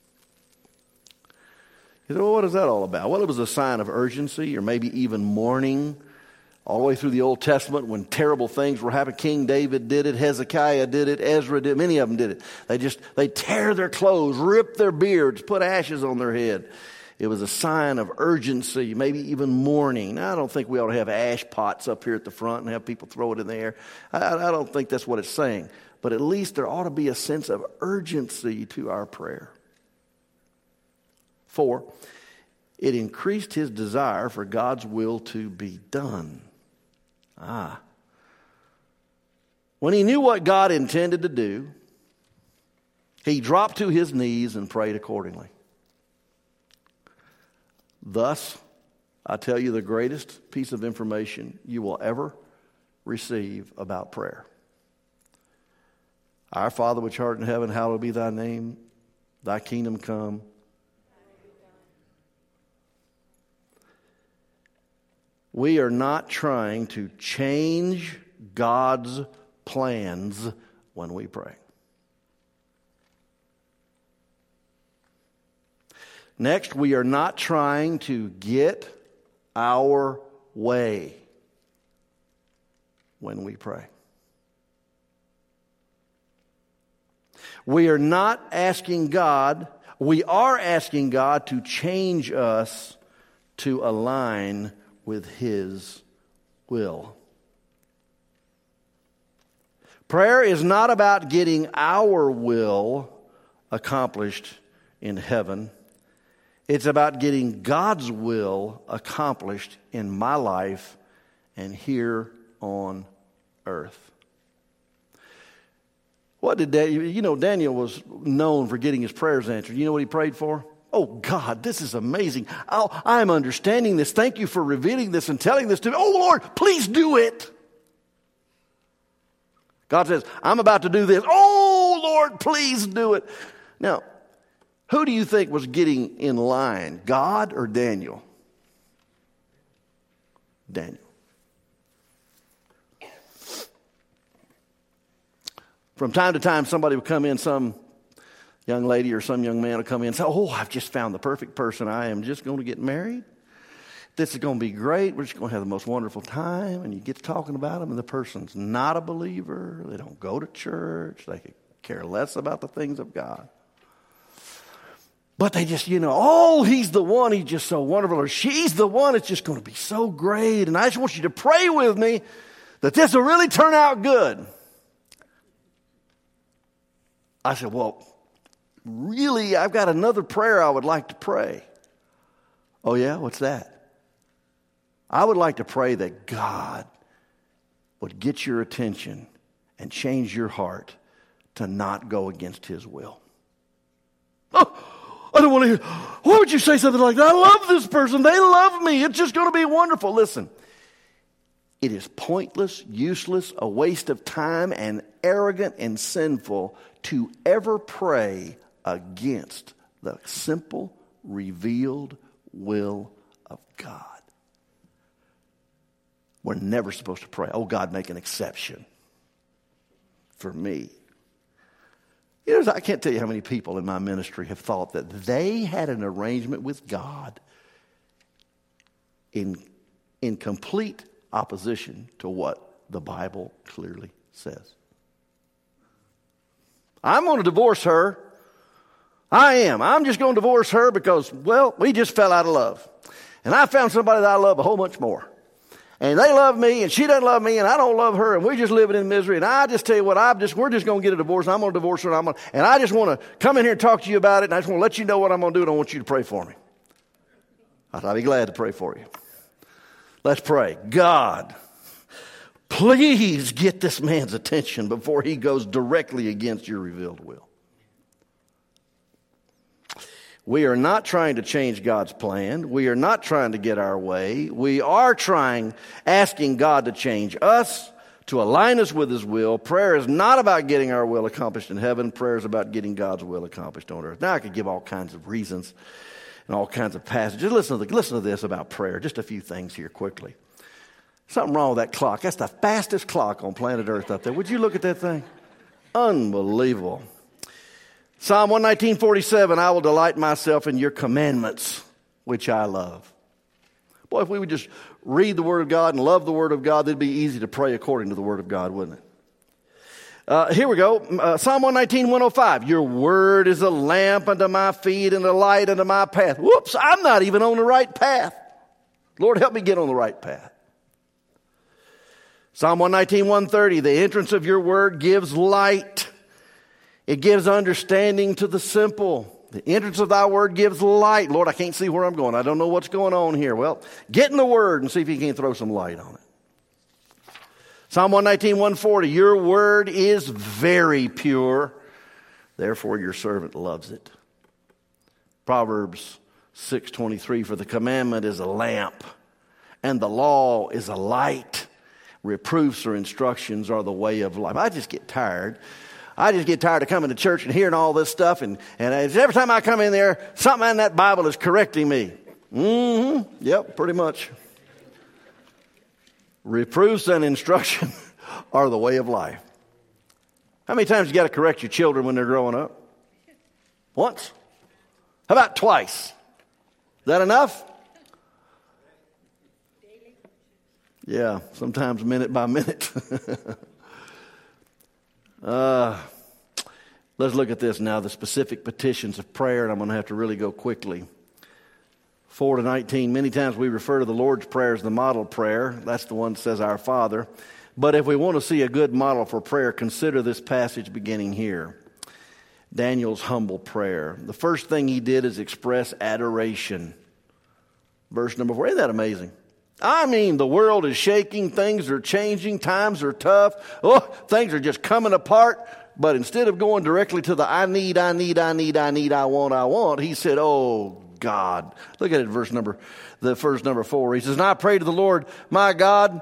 You know, what is that all about? Well, it was a sign of urgency or maybe even mourning. All the way through the Old Testament when terrible things were happening. King David did it. Hezekiah did it. Ezra did it. Many of them did it. They tear their clothes, rip their beards, put ashes on their head. It was a sign of urgency, maybe even mourning. Now, I don't think we ought to have ash pots up here at the front and have people throw it in the air. I don't think that's what it's saying. But at least there ought to be a sense of urgency to our prayer. 4, it increased his desire for God's will to be done. When he knew what God intended to do, he dropped to his knees and prayed accordingly. Thus, I tell you the greatest piece of information you will ever receive about prayer. Our Father which art in heaven, hallowed be thy name. Thy kingdom come. We are not trying to change God's plans when we pray. Next, we are not trying to get our way when we pray. We are not asking God, we are asking God to change us to align with His will. Prayer is not about getting our will accomplished in heaven. It's about getting God's will accomplished in my life and here on earth. What did Daniel, Daniel was known for getting his prayers answered. You know what he prayed for? Oh God, this is amazing. I'm understanding this. Thank you for revealing this and telling this to me. Oh Lord, please do it. God says, I'm about to do this. Oh Lord, please do it. Now, who do you think was getting in line, God or Daniel? Daniel. From time to time, somebody would come in, some young lady or some young man would come in and say, oh, I've just found the perfect person. I am just going to get married. This is going to be great. We're just going to have the most wonderful time. And you get to talking about them, and the person's not a believer. They don't go to church. They could care less about the things of God. But they just, oh, he's the one. He's just so wonderful. Or she's the one. It's just going to be so great. And I just want you to pray with me that this will really turn out good. I said, well, really, I've got another prayer I would like to pray. Oh, yeah? What's that? I would like to pray that God would get your attention and change your heart to not go against His will. Oh, I don't want to hear. Why would you say something like that? I love this person. They love me. It's just going to be wonderful. Listen, it is pointless, useless, a waste of time, and arrogant and sinful to ever pray against the simple, revealed will of God. We're never supposed to pray, oh, God, make an exception for me. I can't tell you how many people in my ministry have thought that they had an arrangement with God in complete opposition to what the Bible clearly says. I'm going to divorce her. I am. I'm just going to divorce her because, well, we just fell out of love. And I found somebody that I love a whole bunch more. And they love me, and she doesn't love me, and I don't love her, and we're just living in misery. And I just tell you what, we're just going to get a divorce, and I'm going to divorce her, and I just want to come in here and talk to you about it, and I just want to let you know what I'm going to do, and I want you to pray for me. I'd be glad to pray for you. Let's pray. God, please get this man's attention before he goes directly against your revealed will. We are not trying to change God's plan. We are not trying to get our way. We are asking God to change us, to align us with His will. Prayer is not about getting our will accomplished in heaven. Prayer is about getting God's will accomplished on earth. Now I could give all kinds of reasons and all kinds of passages. Listen to this about prayer. Just a few things here quickly. Something wrong with that clock. That's the fastest clock on planet Earth up there. Would you look at that thing? Unbelievable. Psalm 119:47, I will delight myself in your commandments, which I love. Boy, if we would just read the Word of God and love the Word of God, it'd be easy to pray according to the Word of God, wouldn't it? Here we go. Psalm 119:105, your Word is a lamp unto my feet and a light unto my path. Whoops, I'm not even on the right path. Lord, help me get on the right path. Psalm 119:130, the entrance of your Word gives light. It gives understanding to the simple. The entrance of thy word gives light. Lord, I can't see where I'm going. I don't know what's going on here. Well, get in the word and see if you can throw some light on it. Psalm 119:140, your word is very pure. Therefore, your servant loves it. Proverbs 6:23, for the commandment is a lamp and the law is a light. Reproofs or instructions are the way of life. I just get tired of coming to church and hearing all this stuff. And every time I come in there, something in that Bible is correcting me. Yep, pretty much. Reproofs and instruction are the way of life. How many times you got to correct your children when they're growing up? Once? How about twice? Is that enough? Yeah, sometimes minute by minute. Let's look at this now, the specific petitions of prayer, and I'm going to have to really go quickly. 4-19, many times we refer to the Lord's Prayer as the model prayer. That's the one that says, Our Father. But if we want to see a good model for prayer, consider this passage beginning here. Daniel's humble prayer. The first thing he did is express adoration. Verse number 4, isn't that amazing? I mean, the world is shaking, things are changing, times are tough. Things are just coming apart. But instead of going directly to the I want, he said, oh, God. Look at it, verse number 4. He says, and I prayed to the Lord, my God,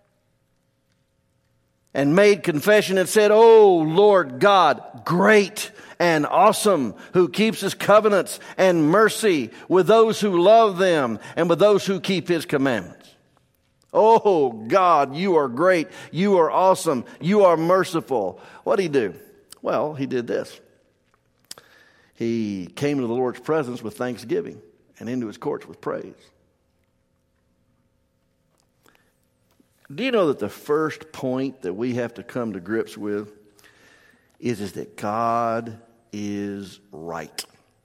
and made confession and said, oh, Lord God, great and awesome, who keeps his covenants and mercy with those who love them and with those who keep his commandments. Oh, God, you are great. You are awesome. You are merciful. What did he do? Well, he did this. He came into the Lord's presence with thanksgiving and into his courts with praise. Do you know that the first point that we have to come to grips with is that God is right.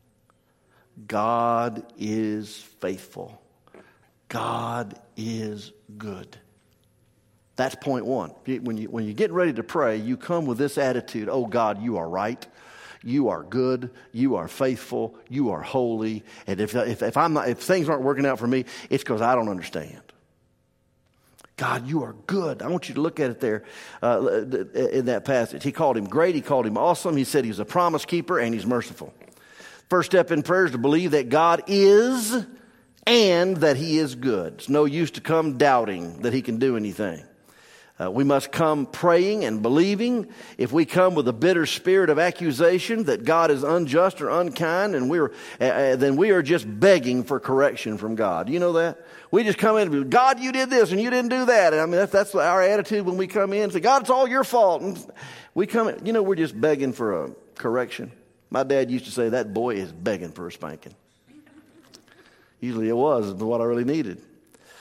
God is faithful. God is good. That's point one. When you get ready to pray, you come with this attitude, oh God, you are right. You are good. You are faithful. You are holy. And if things aren't working out for me, it's because I don't understand. God, you are good. I want you to look at it there in that passage. He called him great. He called him awesome. He said he's a promise keeper and he's merciful. First step in prayer is to believe that God is and that he is good. It's no use to come doubting that he can do anything. We must come praying and believing. If we come with a bitter spirit of accusation that God is unjust or unkind, and then we are just begging for correction from God. You know that? We just come in and God, you did this and you didn't do that. And I mean, that's our attitude when we come in and say, God, it's all your fault. And we come in, we're just begging for a correction. My dad used to say, that boy is begging for a spanking. Usually it was what I really needed.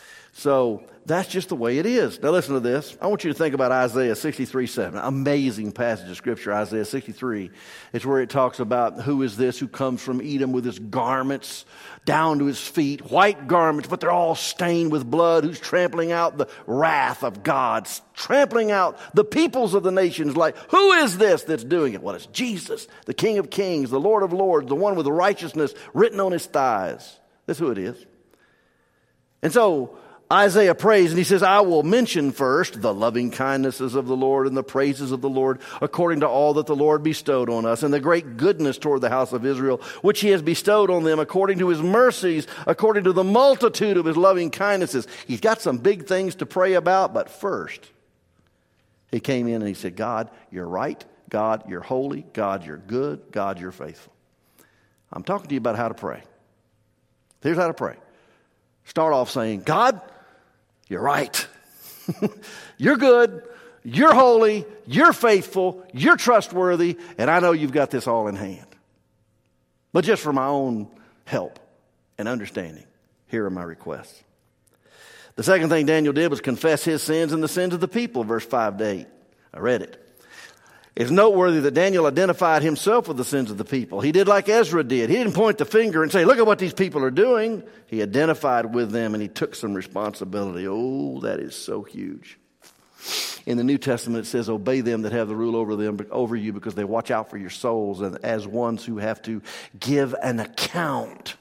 So that's just the way it is. Now listen to this. I want you to think about Isaiah 63:7. Amazing passage of Scripture, Isaiah 63. It's where it talks about who is this who comes from Edom with his garments down to his feet, white garments, but they're all stained with blood, who's trampling out the wrath of God, trampling out the peoples of the nations. Like, who is this that's doing it? Well, it's Jesus, the King of Kings, the Lord of Lords, the one with the righteousness written on his thighs. That's who it is. And so Isaiah prays, and he says, I will mention first the loving kindnesses of the Lord and the praises of the Lord according to all that the Lord bestowed on us, and the great goodness toward the house of Israel, which he has bestowed on them according to his mercies, according to the multitude of his loving kindnesses. He's got some big things to pray about, but first, he came in and he said, God, you're right. God, you're holy. God, you're good. God, you're faithful. I'm talking to you about how to pray. Here's how to pray. Start off saying, God, you're right. You're good. You're holy. You're faithful. You're trustworthy. And I know you've got this all in hand. But just for my own help and understanding, here are my requests. The second thing Daniel did was confess his sins and the sins of the people, verse 5-8. I read it. It's noteworthy that Daniel identified himself with the sins of the people. He did like Ezra did. He didn't point the finger and say, look at what these people are doing. He identified with them and he took some responsibility. Oh, that is so huge. In the New Testament, it says, obey them that have the rule over you because they watch out for your souls and as ones who have to give an account.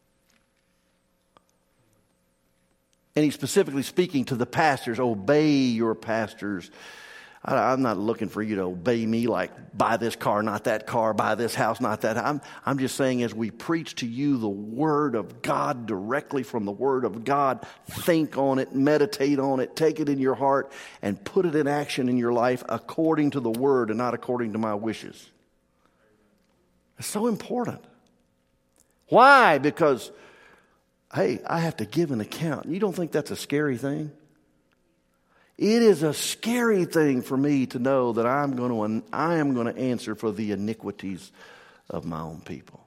And he's specifically speaking to the pastors. Obey your pastors. I'm not looking for you to obey me like buy this car, not that car, buy this house, not that. I'm just saying as we preach to you the Word of God directly from the Word of God, think on it, meditate on it, take it in your heart, and put it in action in your life according to the Word and not according to my wishes. It's so important. Why? Because, hey, I have to give an account. You don't think that's a scary thing? It is a scary thing for me to know that I am going to answer for the iniquities of my own people.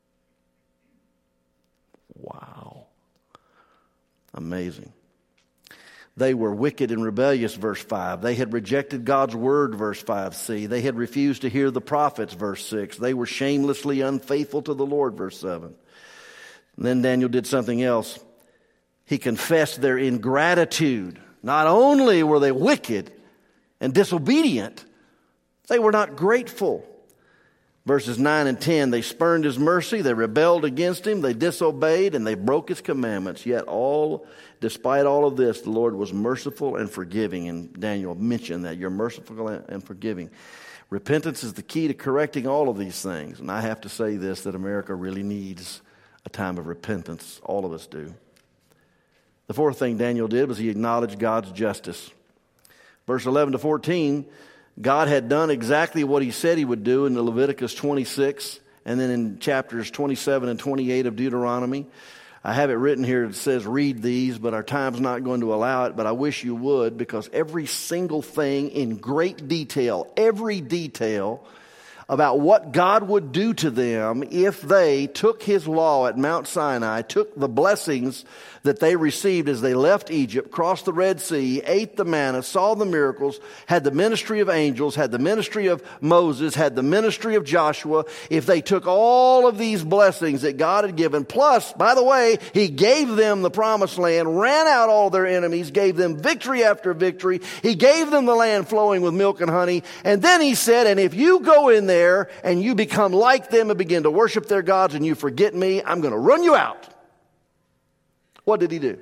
Wow. Amazing. They were wicked and rebellious, verse 5. They had rejected God's word, verse 5c. They had refused to hear the prophets, verse 6. They were shamelessly unfaithful to the Lord, verse 7. And then Daniel did something else. He confessed their ingratitude. Not only were they wicked and disobedient, they were not grateful. Verses 9 and 10, they spurned his mercy, they rebelled against him, they disobeyed, and they broke his commandments. Yet despite all of this, the Lord was merciful and forgiving. And Daniel mentioned that you're merciful and forgiving. Repentance is the key to correcting all of these things. And I have to say this, that America really needs a time of repentance. All of us do. The fourth thing Daniel did was he acknowledged God's justice. Verse 11 to 14, God had done exactly what he said he would do in Leviticus 26 and then in chapters 27 and 28 of Deuteronomy. I have it written here. It says read these, but our time's not going to allow it, but I wish you would because every single thing in great detail, every detail about what God would do to them if they took his law at Mount Sinai, took the blessings that they received as they left Egypt, crossed the Red Sea, ate the manna, saw the miracles, had the ministry of angels, had the ministry of Moses, had the ministry of Joshua. If they took all of these blessings that God had given, plus, by the way, he gave them the promised land, ran out all their enemies, gave them victory after victory. He gave them the land flowing with milk and honey. And then he said, and if you go in there and you become like them and begin to worship their gods and you forget me, I'm going to run you out. What did he do?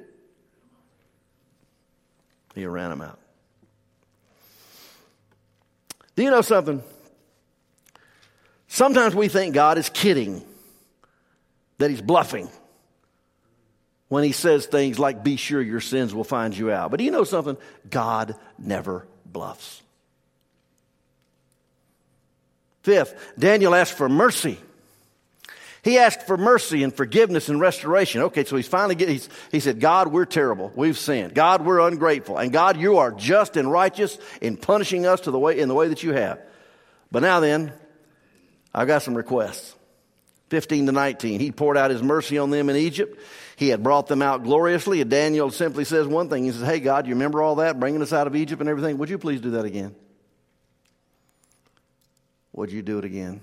He ran them out. Do you know something? Sometimes we think God is kidding, that he's bluffing when he says things like, be sure your sins will find you out. But do you know something? God never bluffs. Fifth, Daniel asked for mercy. He asked for mercy and forgiveness and restoration. Okay, so he's finally he said, God, we're terrible. We've sinned. God, we're ungrateful. And God, you are just and righteous in punishing us in the way that you have. But now then, I've got some requests. 15-19. He poured out his mercy on them in Egypt. He had brought them out gloriously. And Daniel simply says one thing. He says, hey, God, you remember all that, bringing us out of Egypt and everything? Would you please do that again? Would you do it again?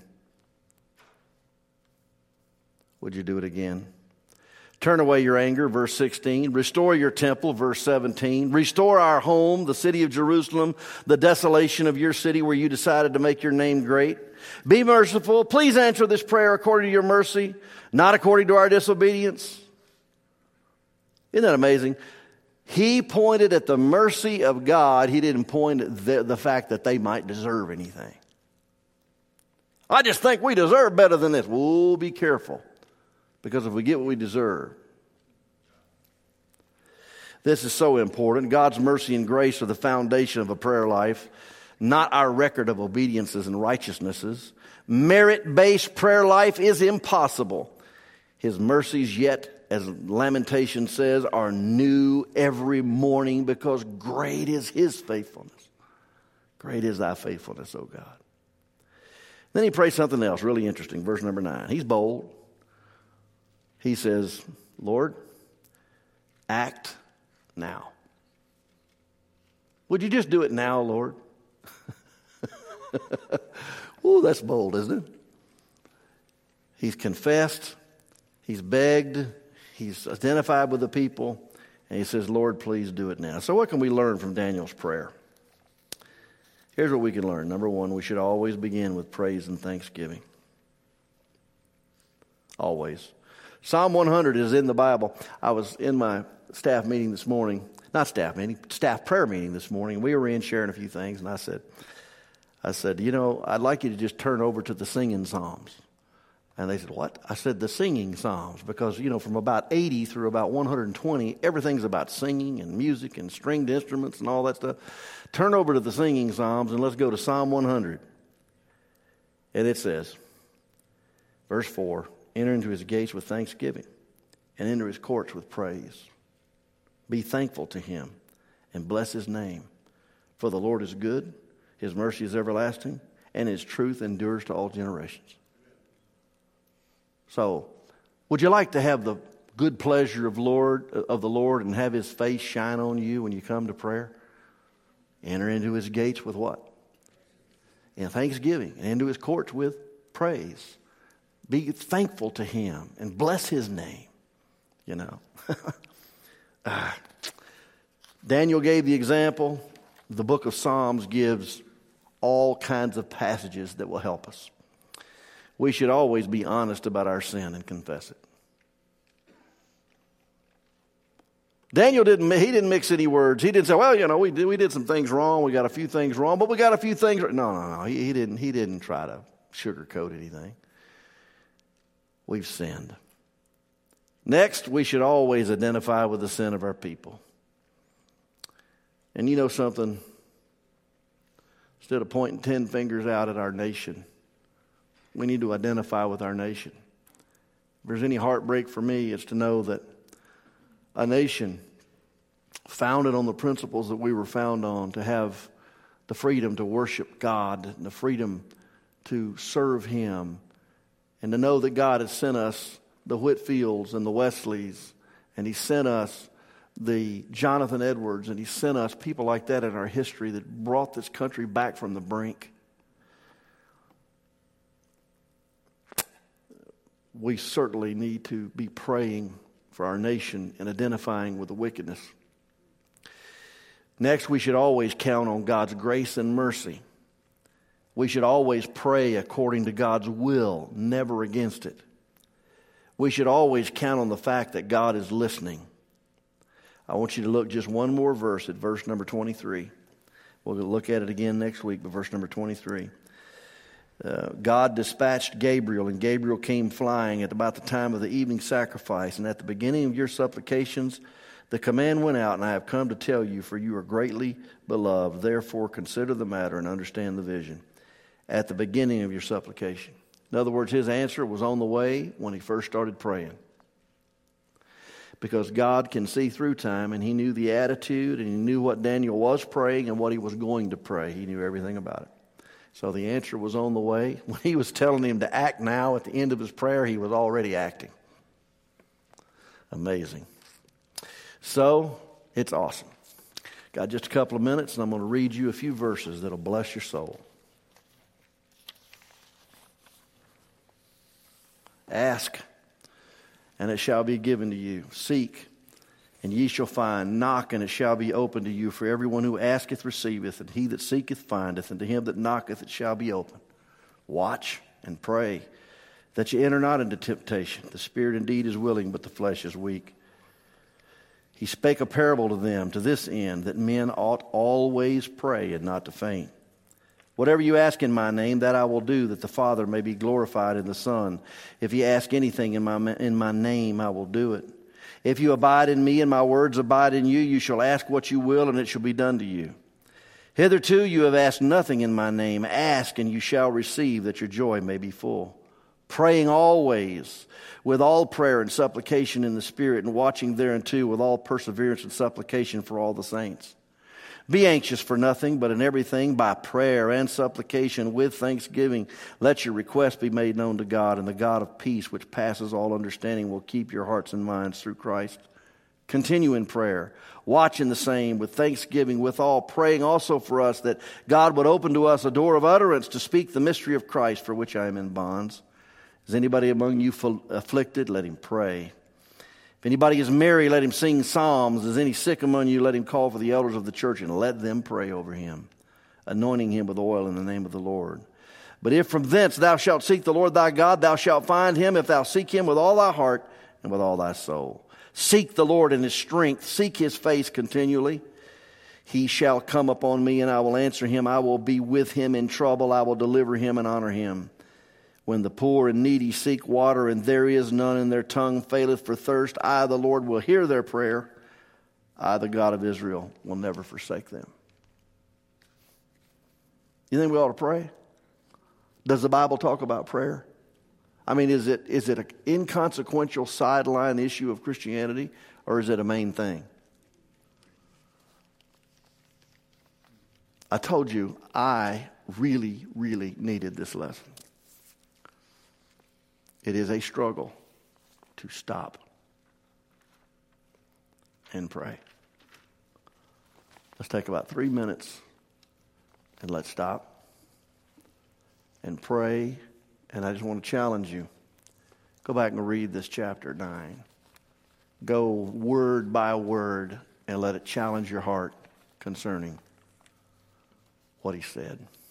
Would you do it again? Turn away your anger, verse 16. Restore your temple, verse 17. Restore our home, the city of Jerusalem, the desolation of your city where you decided to make your name great. Be merciful. Please answer this prayer according to your mercy, not according to our disobedience. Isn't that amazing? He pointed at the mercy of God. He didn't point at the fact that they might deserve anything. I just think we deserve better than this. Well, be careful. Because if we get what we deserve. This is so important. God's mercy and grace are the foundation of a prayer life, not our record of obediences and righteousnesses. Merit-based prayer life is impossible. His mercies yet, as Lamentation says, are new every morning because great is his faithfulness. Great is thy faithfulness, O God. Then he prays something else really interesting. Verse number 9. He's bold. He says, Lord, act now. Would you just do it now, Lord? Ooh, that's bold, isn't it? He's confessed. He's begged. He's identified with the people. And he says, Lord, please do it now. So what can we learn from Daniel's prayer? Here's what we can learn. Number one, we should always begin with praise and thanksgiving. Always. Psalm 100 is in the Bible. I was in my staff meeting this morning. Not staff meeting, staff prayer meeting this morning. We were in sharing a few things, and I said, you know, I'd like you to just turn over to the singing psalms. And they said, what? I said, the singing psalms, because, you know, from about 80 through about 120, everything's about singing and music and stringed instruments and all that stuff. Turn over to the singing psalms, and let's go to Psalm 100. And it says, verse 4, enter into his gates with thanksgiving and enter his courts with praise. Be thankful to him and bless his name. For the Lord is good, his mercy is everlasting, and his truth endures to all generations. So, would you like to have the good pleasure of the Lord and have his face shine on you when you come to prayer? Enter into his gates with what? In thanksgiving, and into his courts with praise. Be thankful to him and bless his name, you know. Daniel gave the example. The book of Psalms gives all kinds of passages that will help us. We should always be honest about our sin and confess it. Daniel didn't mix any words. He didn't say, well, you know, we did some things wrong. We got a few things wrong, but we got a few things right. No. He didn't try to sugarcoat anything. We've sinned. Next, we should always identify with the sin of our people. And you know something? Instead of pointing 10 fingers out at our nation, we need to identify with our nation. If there's any heartbreak for me, it's to know that a nation founded on the principles that we were found on, to have the freedom to worship God and the freedom to serve him, and to know that God has sent us the Whitfields and the Wesleys, and he sent us the Jonathan Edwards, and he sent us people like that in our history that brought this country back from the brink. We certainly need to be praying for our nation and identifying with the wickedness. Next, we should always count on God's grace and mercy. We should always pray according to God's will, never against it. We should always count on the fact that God is listening. I want you to look just one more verse at verse number 23. We'll look at it again next week, but verse number 23. God dispatched Gabriel, and Gabriel came flying at about the time of the evening sacrifice. And at the beginning of your supplications, the command went out, and I have come to tell you, for you are greatly beloved. Therefore, consider the matter and understand the vision. At the beginning of your supplication. In other words, his answer was on the way when he first started praying. Because God can see through time, and he knew the attitude, and he knew what Daniel was praying and what he was going to pray. He knew everything about it. So the answer was on the way. When he was telling him to act now at the end of his prayer, he was already acting. Amazing. So it's awesome. Got just a couple of minutes, and I'm going to read you a few verses that'll bless your soul. Ask, and it shall be given to you. Seek, and ye shall find. Knock, and it shall be opened to you. For everyone who asketh receiveth, and he that seeketh findeth, and to him that knocketh it shall be opened. Watch and pray, that ye enter not into temptation. The spirit indeed is willing, but the flesh is weak. He spake a parable to them to this end, that men ought always pray and not to faint. Whatever you ask in my name, that I will do, that the Father may be glorified in the Son. If ye ask anything in my name, I will do it. If you abide in me and my words abide in you, you shall ask what you will, and it shall be done to you. Hitherto you have asked nothing in my name. Ask, and you shall receive, that your joy may be full. Praying always with all prayer and supplication in the Spirit, and watching thereunto with all perseverance and supplication for all the saints. Be anxious for nothing, but in everything by prayer and supplication with thanksgiving, let your requests be made known to God, and the God of peace, which passes all understanding, will keep your hearts and minds through Christ. Continue in prayer, watching the same with thanksgiving, with all praying also for us, that God would open to us a door of utterance to speak the mystery of Christ, for which I am in bonds. Is anybody among you afflicted? Let him pray. If anybody is merry, let him sing psalms. Is any sick among you? Let him call for the elders of the church, and let them pray over him, anointing him with oil in the name of the Lord. But if from thence thou shalt seek the Lord thy God, thou shalt find him, if thou seek him with all thy heart and with all thy soul. Seek the Lord in his strength. Seek his face continually. He shall come upon me, and I will answer him. I will be with him in trouble. I will deliver him and honor him. When the poor and needy seek water, and there is none, and their tongue faileth for thirst, I, the Lord, will hear their prayer. I, the God of Israel, will never forsake them. You think we ought to pray? Does the Bible talk about prayer? I mean, is it an inconsequential sideline issue of Christianity, or is it a main thing? I told you I really, really needed this lesson. It is a struggle to stop and pray. Let's take about 3 minutes and let's stop and pray. And I just want to challenge you. Go back and read this chapter 9. Go word by word and let it challenge your heart concerning what he said.